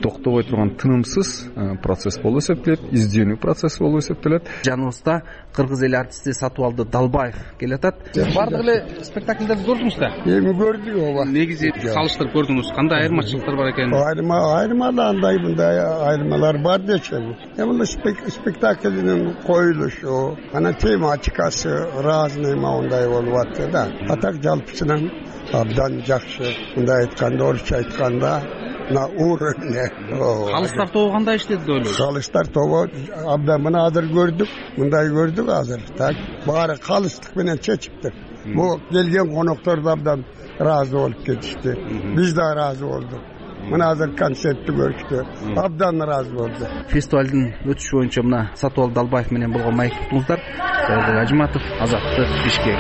токтобой турган тынымсыз процесс болуп эсептелет, изденүү процесси болуп эсептелет. Жаныбызда кыргыз эл артисти Сатыбалды Далбаев келатат. Бардык эле спектакльдерди көрдүңүз да? Эми көрдүк ооба. Негизи салыштырып көрдүңүз, кандай айырмачылыктар бар экенин? Айырма айырмалар андай мындай айырмалар бар дечем. Эми спектакльдин коюлушу, анан тематикасы разный мындай болуп атты да. Атак жалпысынан абдан жакшы. Мындай айтканда, орусча айтканда на уровне. Калыстар тобу кандай иштеди деп ойлойсуз? Калыстар тобу абдан мына азыр көрдүк, мындай көрдүк азыр. Так, баары калыстык менен чечиптир. Бу келген коноктор да абдан разы болуп кетишти. Биз да разы болдук. Мына азыр концертти көрүштү. Абдан разы болду. Фестивалдын өтүшү боюнча мына Сатыбалды Далбаев менен болгон маектуңуздар. Саядат Ажыматов, Азаттык, Бишкек.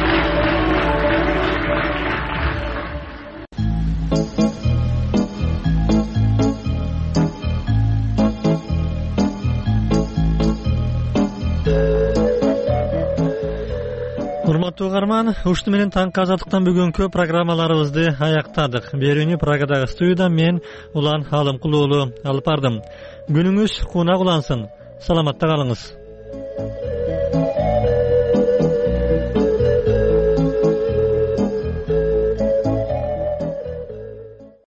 Урматтуу угарман, ушуну менен таңкы азаттыктан бүгүнкү программаларыбызды аяктадык. Берүүнү Прагадагы студиядан мен Улан Алымкул уулу алып бардым. Күнүңүз кунак улансын. Саламатта калыңыз.